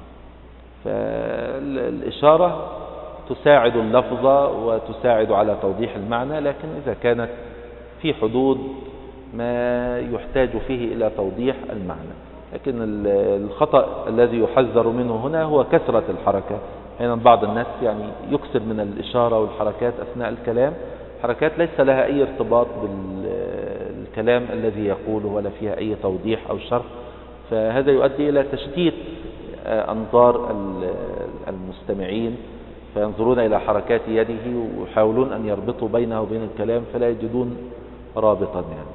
فالإشارة تساعد اللفظ وتساعد على توضيح المعنى، لكن إذا كانت في حدود ما يحتاج فيه إلى توضيح المعنى. لكن الخطأ الذي يحذر منه هنا هو كثرة الحركة. حين بعض الناس يعني يكثر من الإشارة والحركات أثناء الكلام، حركات ليس لها أي ارتباط بالكلام الذي يقوله ولا فيها أي توضيح أو شرح، فهذا يؤدي إلى تشتيت أنظار المستمعين، فينظرون إلى حركات يده ويحاولون أن يربطوا بينها وبين الكلام فلا يجدون رابطا يعني.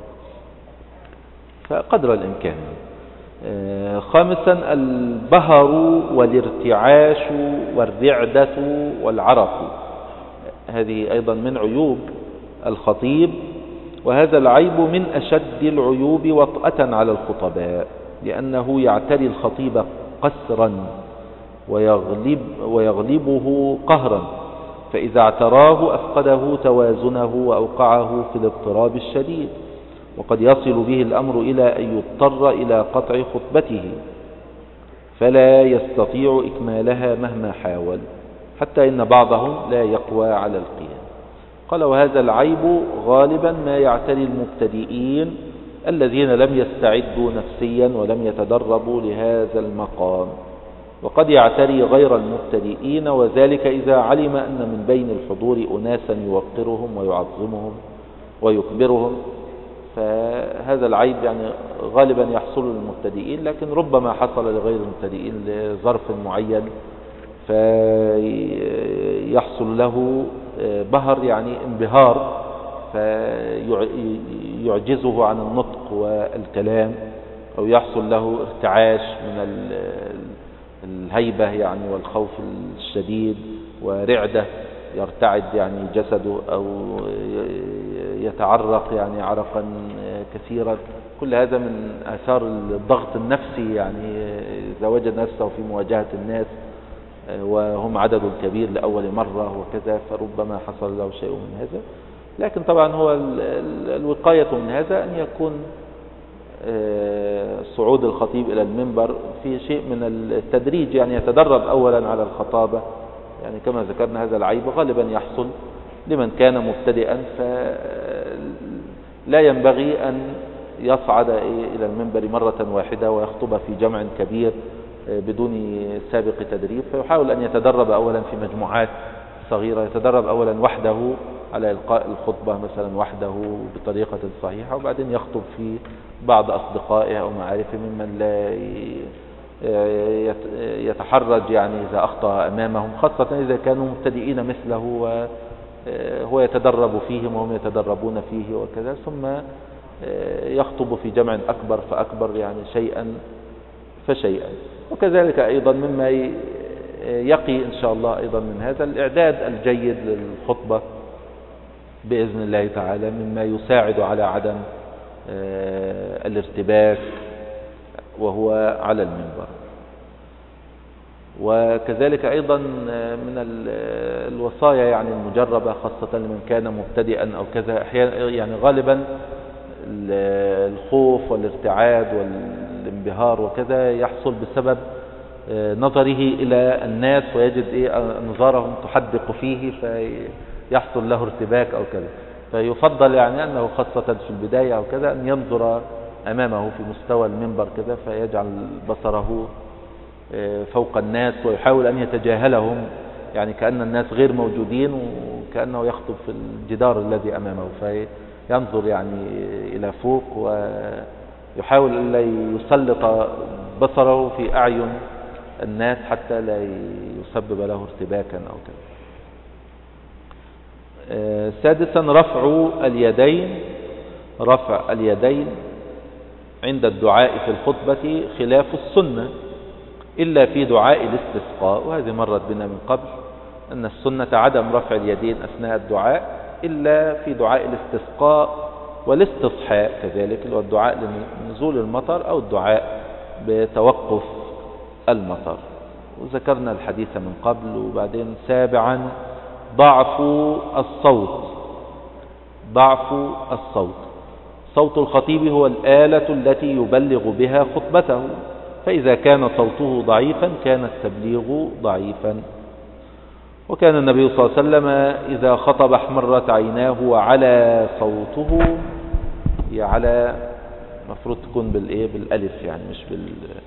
فقدر الإمكان. خامسا البهر والارتعاش والرعدة والعرق، هذه أيضا من عيوب الخطيب، وهذا العيب من أشد العيوب وطأة على الخطباء، لأنه يعتري الخطيب قسرا ويغلب ويغلبه قهرا، فإذا اعتراه أفقده توازنه وأوقعه في الاضطراب الشديد، وقد يصل به الأمر إلى أن يضطر إلى قطع خطبته فلا يستطيع إكمالها مهما حاول، حتى إن بعضهم لا يقوى على القيام. قال وهذا العيب غالبا ما يعتري المبتدئين الذين لم يستعدوا نفسيا ولم يتدربوا لهذا المقام، وقد يعتري غير المبتدئين، وذلك إذا علم أن من بين الحضور أناسا يوقرهم ويعظمهم ويكبرهم. فهذا العيب يعني غالبا يحصل للمبتدئين، لكن ربما حصل لغير المبتدئين لظرف معين فيحصل له بهر يعني انبهار فيعجزه عن النطق والكلام، أو يحصل له ارتعاش من الهيبة يعني والخوف الشديد، ورعدة يرتعد يعني جسده أو يتعرق يعني عرقا كثيرا. كل هذا من آثار الضغط النفسي، يعني إذا وجد نفسه في مواجهة الناس وهم عدد كبير لأول مرة وكذا، فربما حصل له شيء من هذا. لكن طبعا هو الوقاية من هذا أن يكون صعود الخطيب إلى المنبر في شيء من التدريج، يعني يتدرب أولا على الخطابة، يعني كما ذكرنا هذا العيب غالبا يحصل لمن كان مبتدئا، فلا ينبغي أن يصعد إلى المنبر مرة واحدة ويخطب في جمع كبير بدون سابق تدريب، فيحاول أن يتدرب أولا في مجموعات صغيرة، يتدرب أولا وحده على إلقاء الخطبة مثلا وحده بطريقة صحيحة، وبعدين يخطب في بعض أصدقائه أو معارفه ممن لا يتحرج يعني إذا أخطأ أمامهم، خاصة إذا كانوا مبتدئين مثله وهو يتدرب فيهم وهم يتدربون فيه وكذا، ثم يخطب في جمع أكبر فأكبر يعني شيئا فشيئا. وكذلك أيضا مما يقي إن شاء الله أيضا من هذا الإعداد الجيد للخطبة بإذن الله تعالى، مما يساعد على عدم الارتباك وهو على المنبر. وكذلك أيضا من الوصايا يعني المجربة خاصة لمن كان مبتدئا أو كذا، أحيانا يعني غالبا الخوف والارتعاد والانبهار وكذا يحصل بسبب نظره إلى الناس، ويجد إيه نظارهم تحدق فيه فيحصل له ارتباك أو كذا. فيفضل يعني أنه خاصة في البداية أو كذا أن ينظر أمامه في مستوى المنبر كده، فيجعل بصره فوق الناس ويحاول أن يتجاهلهم، يعني كأن الناس غير موجودين، وكأنه يخطب في الجدار الذي أمامه، فينظر يعني إلى فوق ويحاول أن لا يسلط بصره في أعين الناس حتى لا يسبب له ارتباكا أو كذا. سادسا رفع اليدين. رفع اليدين عند الدعاء في الخطبة خلاف السنة إلا في دعاء الاستسقاء، وهذه مرت بنا من قبل أن السنة عدم رفع اليدين أثناء الدعاء إلا في دعاء الاستسقاء والاستصحاء كذلك، اللي هو الدعاء لنزول المطر أو الدعاء بتوقف المطر، وذكرنا الحديث من قبل. وبعدين سابعا ضعف الصوت. ضعف الصوت. صوت الخطيب هو الآلة التي يبلغ بها خطبته، فإذا كان صوته ضعيفا كان التبليغ ضعيفا. وكان النبي صلى الله عليه وسلم إذا خطب احمرت عيناه وعلى صوته، هي على مفروض تكون بالإيه بالألف يعني مش بال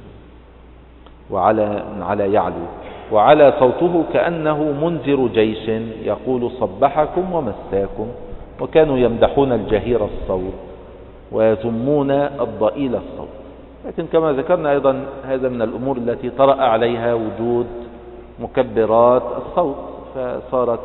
وعلى من على يعلو، وعلى صوته كأنه منذر جيش يقول صبحكم ومساكم. وكانوا يمدحون الجهير الصوت ويذمون الضئيل الصوت. لكن كما ذكرنا أيضا هذا من الأمور التي طرأ عليها وجود مكبرات الصوت، فصارت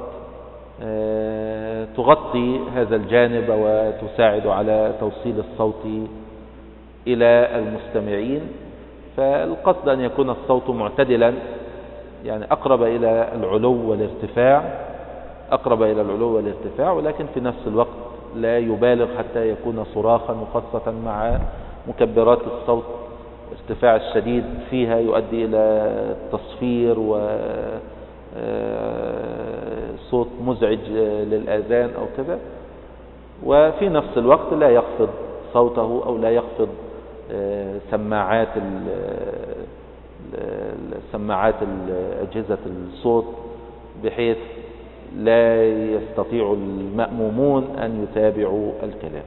تغطي هذا الجانب وتساعد على توصيل الصوت إلى المستمعين. فالقصد أن يكون الصوت معتدلا، يعني أقرب إلى العلو والارتفاع أقرب إلى العلو والارتفاع ولكن في نفس الوقت لا يبالغ حتى يكون صراخا، وخاصة مع مكبرات الصوت ارتفاع الشديد فيها يؤدي إلى تصفير وصوت مزعج للآذان أو كذا، وفي نفس الوقت لا يخفض صوته أو لا يخفض سماعات سماعات أجهزة الصوت بحيث لا يستطيع المأمومون أن يتابعوا الكلام.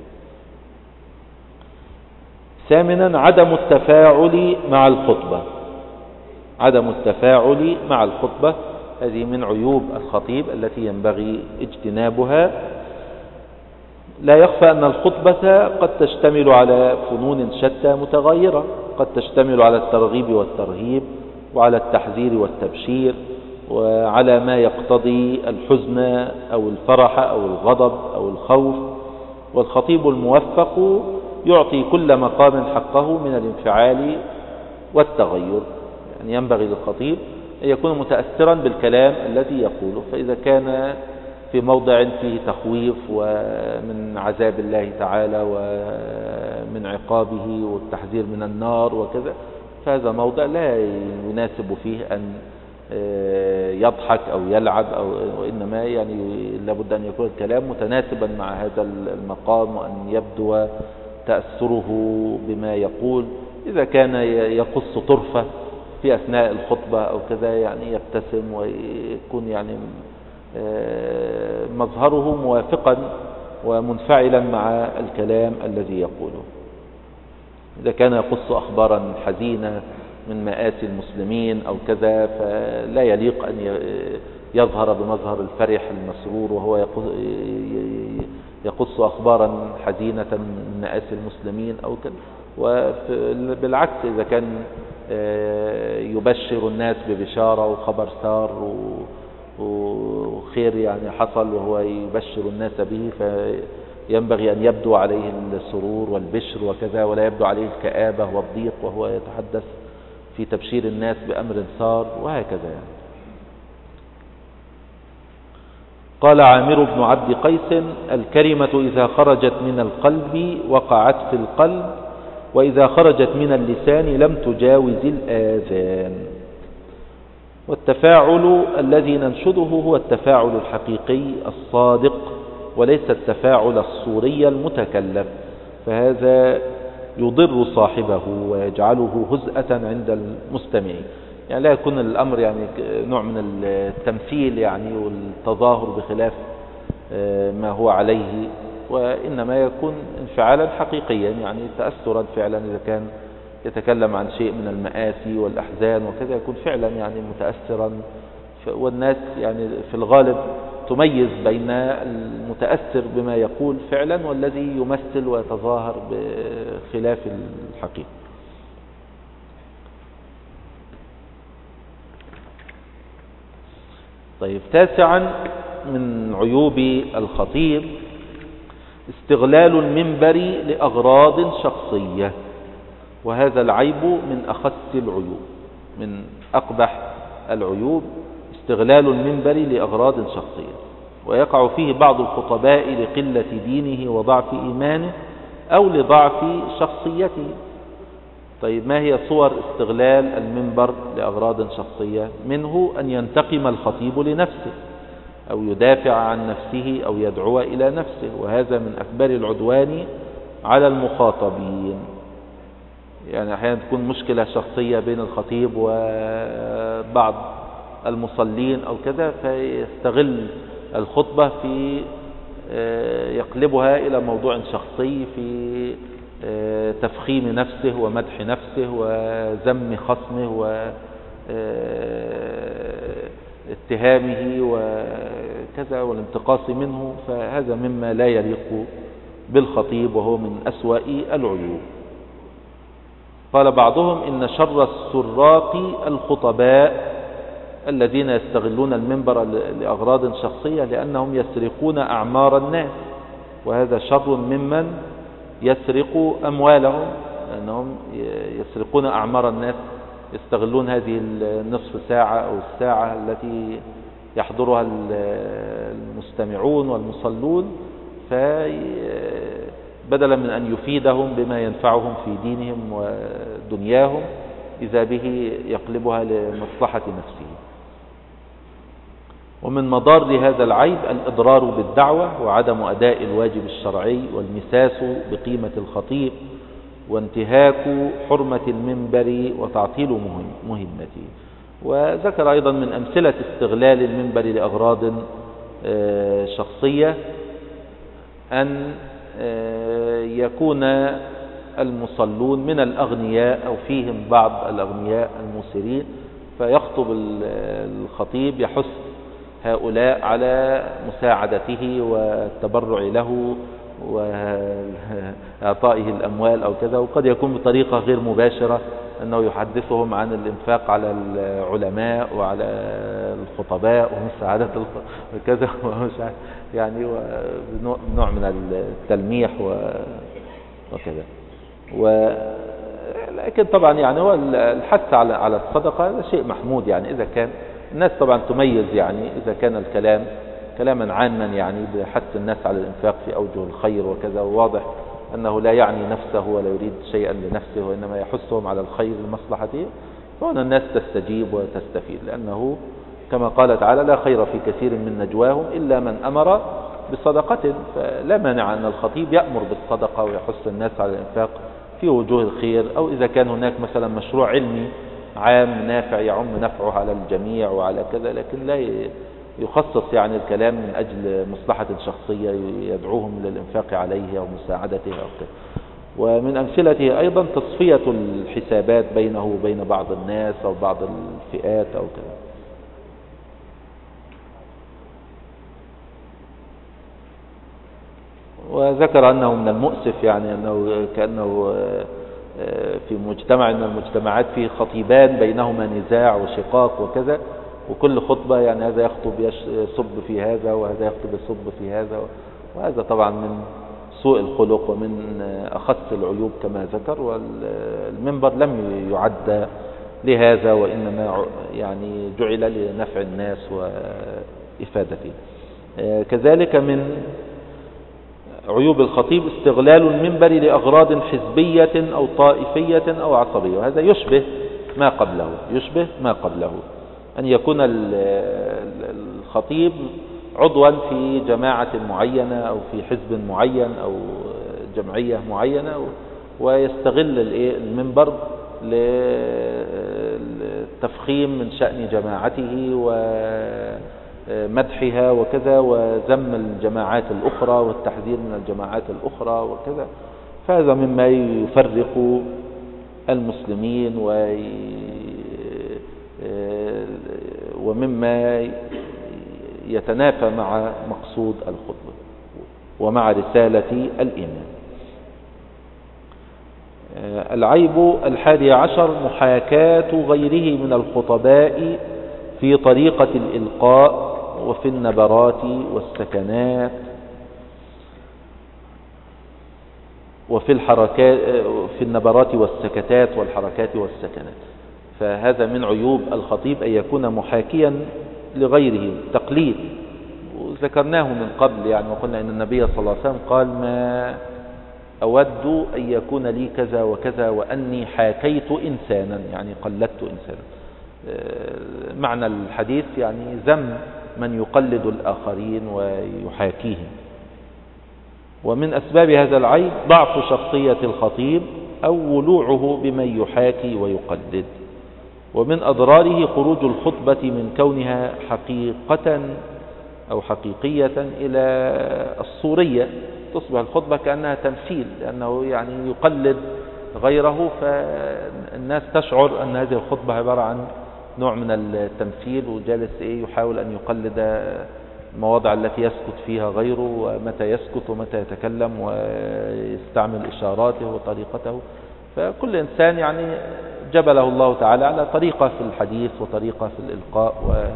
ثامنا عدم التفاعل مع الخطبة. عدم التفاعل مع الخطبة هذه من عيوب الخطيب التي ينبغي اجتنابها. لا يخفى أن الخطبة قد تشتمل على فنون شتى متغيرة، قد تشتمل على الترغيب والترهيب وعلى التحذير والتبشير وعلى ما يقتضي الحزن أو الفرح أو الغضب أو الخوف. والخطيب الموفق يعطي كل مقام حقه من الانفعال والتغير، يعني ينبغي للخطيب أن يكون متأثرا بالكلام الذي يقوله، فإذا كان في موضع فيه تخويف ومن عذاب الله تعالى ومن عقابه والتحذير من النار وكذا، فهذا موضع لا يناسب فيه أن يضحك أو يلعب أو وإنما يعني لابد أن يكون الكلام متناسبا مع هذا المقام وأن يبدو تأثره بما يقول. إذا كان يقص طرفة في أثناء الخطبة أو كذا يعني يبتسم ويكون يعني مظهره موافقا ومنفعلا مع الكلام الذي يقوله. إذا كان يقص أخبارا حزينة من مآسي المسلمين أو كذا فلا يليق أن يظهر بمظهر الفرح المسرور وهو يقص أخبارا حزينة من مآسي المسلمين أو كذا. وبالعكس إذا كان يبشر الناس ببشارة وخبر سار وخير يعني حصل وهو يبشر الناس به، فينبغي أن يبدو عليه السرور والبشر وكذا، ولا يبدو عليه الكآبة والضيق وهو يتحدث في تبشير الناس بأمر سار وهكذا يعني. قال عامر بن عبد قيس: الكلمة إذا خرجت من القلب وقعت في القلب، وإذا خرجت من اللسان لم تجاوز الآذان. والتفاعل الذي ننشده هو التفاعل الحقيقي الصادق وليس التفاعل الصوري المتكلف، فهذا يضر صاحبه ويجعله هزءة عند المستمعين. يعني لا يكون الأمر يعني نوع من التمثيل يعني والتظاهر بخلاف ما هو عليه وإنما يكون انفعالا حقيقيا، يعني تأثرا فعلا. إذا كان يتكلم عن شيء من المآسي والأحزان وكذا يكون فعلا يعني متأثرا. والناس يعني في الغالب تميز بين المتأثر بما يقول فعلا والذي يمثل ويتظاهر بخلاف الحقيقة. طيب، تاسعا من عيوب الخطيب استغلال المنبر لأغراض شخصية، وهذا العيب من أخس العيوب، من أقبح العيوب استغلال المنبر لأغراض شخصية. ويقع فيه بعض الخطباء لقلة دينه وضعف إيمانه أو لضعف شخصيته. طيب، ما هي صور استغلال المنبر لأغراض شخصية؟ منه أن ينتقم الخطيب لنفسه أو يدافع عن نفسه أو يدعو إلى نفسه، وهذا من أكبر العدوان على المخاطبين. يعني أحيانا تكون مشكلة شخصية بين الخطيب وبعض المصلين أو كذا، فيستغل الخطبة في يقلبها إلى موضوع شخصي في تفخيم نفسه ومدح نفسه وذم خصمه واتهامه وكذا والانتقاص منه، فهذا مما لا يليق بالخطيب وهو من أسوأ العيوب. قال بعضهم إن شر السراق الخطباء الذين يستغلون المنبر لأغراض شخصية، لأنهم يسرقون أعمار الناس، وهذا شر ممن يسرق أموالهم، لأنهم يسرقون أعمار الناس، يستغلون هذه النصف ساعة أو الساعة التي يحضرها المستمعون والمصلون، فبدلا من أن يفيدهم بما ينفعهم في دينهم ودنياهم إذا به يقلبها لمصلحة نفسه. ومن مضار هذا العيب الإضرار بالدعوة وعدم أداء الواجب الشرعي والمساس بقيمة الخطيب وانتهاك حرمة المنبر وتعطيل مهمته. وذكر أيضا من أمثلة استغلال المنبر لأغراض شخصية أن يكون المصلون من الأغنياء أو فيهم بعض الأغنياء المسرين، فيخطب الخطيب يحث هؤلاء على مساعدته والتبرع له وإعطائه الأموال أو كذا. وقد يكون بطريقة غير مباشرة أنه يحدثهم عن الإنفاق على العلماء وعلى الخطباء ومساعدة وكذا، يعني نوع من التلميح وكذا. ولكن طبعا يعني هو الحث على على الصدقة هذا شيء محمود، يعني إذا كان الناس طبعا تميز، يعني إذا كان الكلام كلاما عاما يعني بحث الناس على الإنفاق في أوجه الخير وكذا، وواضح أنه لا يعني نفسه ولا يريد شيئا لنفسه وإنما يحثهم على الخير لمصلحته، فهنا الناس تستجيب وتستفيد، لأنه كما قال تعالى لا خير في كثير من نجواهم إلا من أمر بصدقة. فلا مانع أن الخطيب يأمر بالصدقة ويحث الناس على الإنفاق في وجوه الخير، أو إذا كان هناك مثلا مشروع علمي عام نافع يعم نفعه على الجميع وعلى كذا، لكن لا يخصص يعني الكلام من أجل مصلحة شخصية يدعوهم للإنفاق عليه أو مساعدته أو كذا. ومن أمثلته أيضا تصفية الحسابات بينه وبين بعض الناس أو بعض الفئات أو كذا. وذكر أنه من المؤسف يعني أنه كأنه في مجتمع من المجتمعات فيه خطيبان بينهما نزاع وشقاق وكذا، وكل خطبة يعني هذا يخطب يصب في هذا وهذا يخطب يصب في هذا، وهذا طبعا من سوء الخلق ومن أخص العيوب كما ذكر. والمنبر لم يعد لهذا، وإنما يعني جعل لنفع الناس وإفادته. كذلك من عيوب الخطيب استغلال المنبر لأغراض حزبية أو طائفية أو عصبية، وهذا يشبه ما قبله يشبه ما قبله أن يكون الخطيب عضوا في جماعة معينة أو في حزب معين أو جمعية معينة، ويستغل المنبر للتفخيم من شأن جماعته مدحها وكذا، وذم الجماعات الأخرى والتحذير من الجماعات الأخرى وكذا، فهذا مما يفرق المسلمين ومما يتنافى مع مقصود الخطبة ومع رسالة الإمام. العيب الحادي عشر محاكاة غيره من الخطباء في طريقة الإلقاء وفي النبرات والسكنات وفي الحركات في النبرات والسكتات والحركات والسكنات. فهذا من عيوب الخطيب أن يكون محاكيا لغيره، تقليد. وذكرناه من قبل يعني، وقلنا أن النبي صلى الله عليه وسلم قال: ما أود أن يكون لي كذا وكذا وأني حاكيت إنسانا، يعني قلدت إنسانا. معنى الحديث يعني ذم من يقلد الآخرين ويحاكيهم. ومن أسباب هذا العيب ضعف شخصية الخطيب أو ولوعه بمن يحاكي ويقلد. ومن أضراره خروج الخطبة من كونها حقيقة أو حقيقية إلى الصورية، تصبح الخطبة كأنها تمثيل، لأنه يعني يقلد غيره، فالناس تشعر أن هذه الخطبة عبارة عن نوع من التمثيل، وجالس إيه يحاول أن يقلد المواضع التي يسكت فيها غيره، ومتى يسكت ومتى يتكلم، ويستعمل إشاراته وطريقته. فكل إنسان يعني جبله الله تعالى على طريقة في الحديث وطريقة في الإلقاء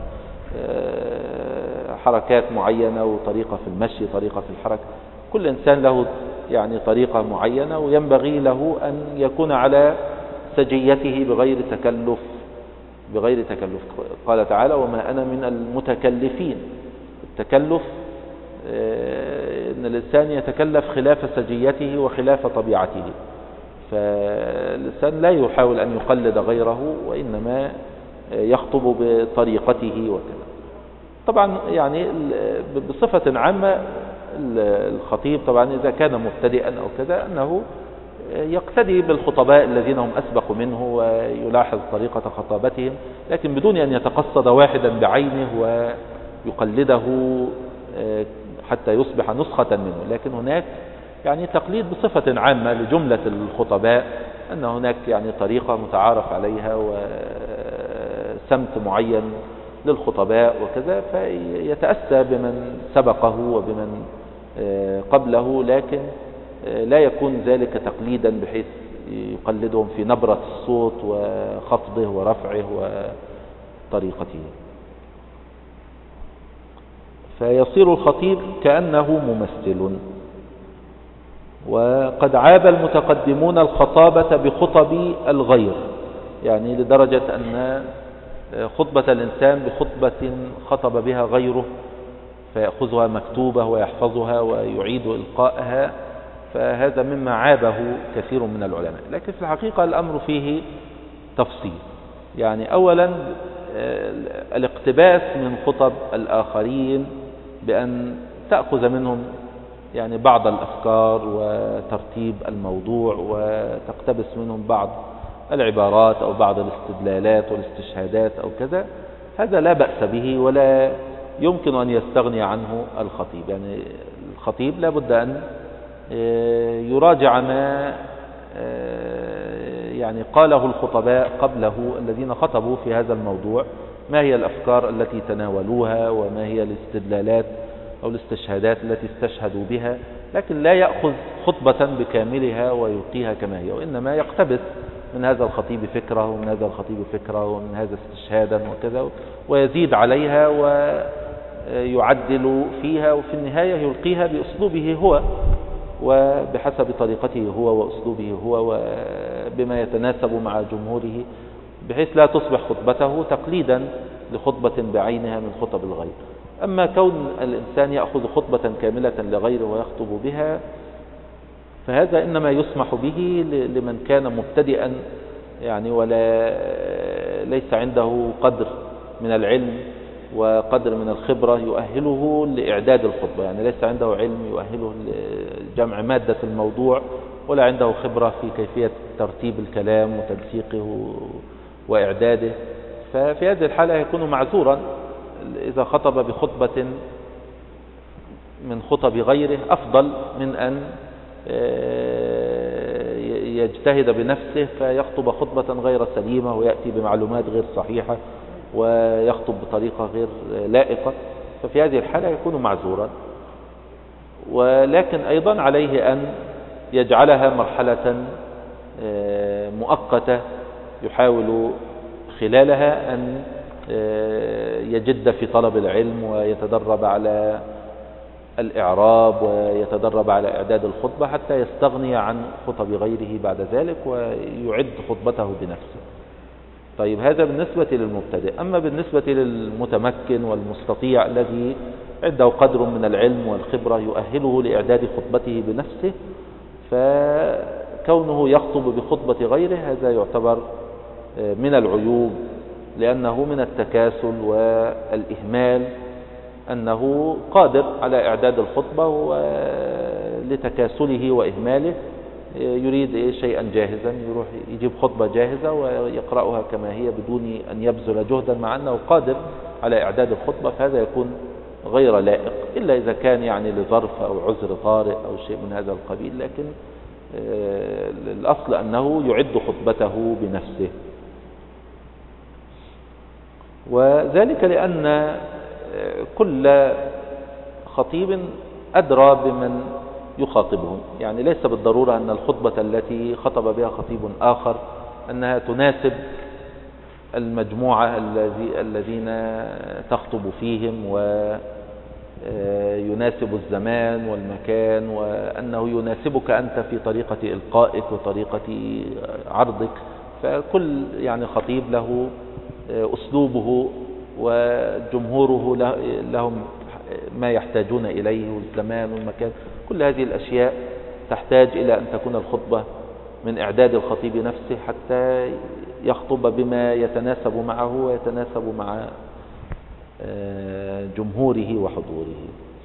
وحركات معينة، وطريقة في المشي، طريقة في الحركة. كل إنسان له يعني طريقة معينة، وينبغي له أن يكون على سجيته بغير تكلف بغير تكلف. قال تعالى: وما أنا من المتكلفين. التكلف أن الإنسان يتكلف خلاف سجيته وخلاف طبيعته، فالإنسان لا يحاول أن يقلد غيره، وإنما يخطب بطريقته وكذا. طبعا يعني بصفة عامة الخطيب طبعا إذا كان مبتدئا أو كذا أنه يقتدي بالخطباء الذين هم أسبق منه ويلاحظ طريقة خطابتهم، لكن بدون أن يتقصد واحدا بعينه ويقلده حتى يصبح نسخة منه. لكن هناك يعني تقليد بصفة عامة لجملة الخطباء، أن هناك يعني طريقة متعارف عليها وسمت معين للخطباء وكذا، فيتأسى بمن سبقه وبمن قبله، لكن لا يكون ذلك تقليدا بحيث يقلدهم في نبرة الصوت وخفضه ورفعه وطريقته. فيصير الخطيب كأنه ممثل. وقد عاب المتقدمون الخطابة بخطب الغير، يعني لدرجة أن خطبة الإنسان بخطبة خطب بها غيره فيأخذها مكتوبة ويحفظها ويعيد إلقائها، فهذا مما عابه كثير من العلماء. لكن في الحقيقة الأمر فيه تفصيل. يعني أولا الاقتباس من خطب الآخرين بأن تأخذ منهم يعني بعض الأفكار وترتيب الموضوع، وتقتبس منهم بعض العبارات أو بعض الاستدلالات والاستشهادات أو كذا، هذا لا بأس به ولا يمكن أن يستغني عنه الخطيب. يعني الخطيب لا بد أن يراجع ما يعني قاله الخطباء قبله الذين خطبوا في هذا الموضوع، ما هي الأفكار التي تناولوها، وما هي الاستدلالات أو الاستشهادات التي استشهدوا بها، لكن لا يأخذ خطبة بكاملها ويلقيها كما هي، وإنما يقتبس من هذا الخطيب فكرة ومن هذا الخطيب فكرة ومن هذا استشهادا وكذا، ويزيد عليها ويعدل فيها، وفي النهاية يلقيها بأسلوبه هو وبحسب طريقته هو وأسلوبه هو وبما يتناسب مع جمهوره، بحيث لا تصبح خطبته تقليدا لخطبة بعينها من خطب الغير. أما كون الإنسان يأخذ خطبة كاملة لغيره ويخطب بها، فهذا إنما يسمح به لمن كان مبتدئا يعني ولا ليس عنده قدر من العلم وقدر من الخبرة يؤهله لإعداد الخطبة، يعني ليس عنده علم يؤهله لجمع مادة الموضوع، ولا عنده خبرة في كيفية ترتيب الكلام وتنسيقه وإعداده. ففي هذه الحالة يكون معذورا إذا خطب بخطبة من خطب غيره أفضل من أن يجتهد بنفسه فيخطب خطبة غير سليمة ويأتي بمعلومات غير صحيحة ويخطب بطريقة غير لائقة، ففي هذه الحالة يكون معذورا. ولكن أيضا عليه أن يجعلها مرحلة مؤقتة يحاول خلالها أن يجد في طلب العلم ويتدرب على الإعراب ويتدرب على إعداد الخطبة حتى يستغني عن خطب غيره بعد ذلك ويعد خطبته بنفسه. طيب هذا بالنسبة للمبتدئ. أما بالنسبة للمتمكن والمستطيع الذي عنده قدر من العلم والخبرة يؤهله لإعداد خطبته بنفسه، فكونه يخطب بخطبة غيره هذا يعتبر من العيوب، لأنه من التكاسل والإهمال أنه قادر على إعداد الخطبة ولتكاسله وإهماله يريد شيئا جاهزا، يروح يجيب خطبة جاهزة ويقرأها كما هي بدون أن يبذل جهدا، مع أنه قادر على إعداد الخطبة، فهذا يكون غير لائق إلا إذا كان يعني لظرف أو عذر طارئ أو شيء من هذا القبيل. لكن الأصل أنه يعد خطبته بنفسه، وذلك لأن كل خطيب أدرى بمن يخاطبهم. يعني ليس بالضرورة أن الخطبة التي خطب بها خطيب آخر أنها تناسب المجموعة الذين تخطب فيهم ويناسب الزمان والمكان، وأنه يناسبك أنت في طريقة إلقائك وطريقة عرضك. فكل يعني خطيب له أسلوبه وجمهوره لهم ما يحتاجون إليه والزمان والمكان. كل هذه الأشياء تحتاج إلى أن تكون الخطبة من إعداد الخطيب نفسه حتى يخطب بما يتناسب معه ويتناسب مع جمهوره وحضوره.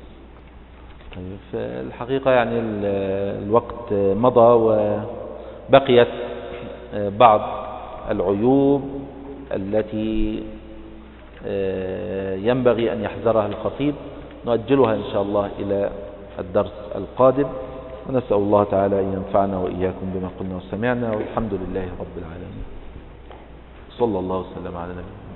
في الحقيقة يعني الوقت مضى وبقيت بعض العيوب التي ينبغي أن يحذرها الخطيب، نؤجلها إن شاء الله إلى الدرس القادم، ونسأل الله تعالى أن ينفعنا وإياكم بما قلنا وسمعنا، والحمد لله رب العالمين. صلى الله وسلم على نبينا.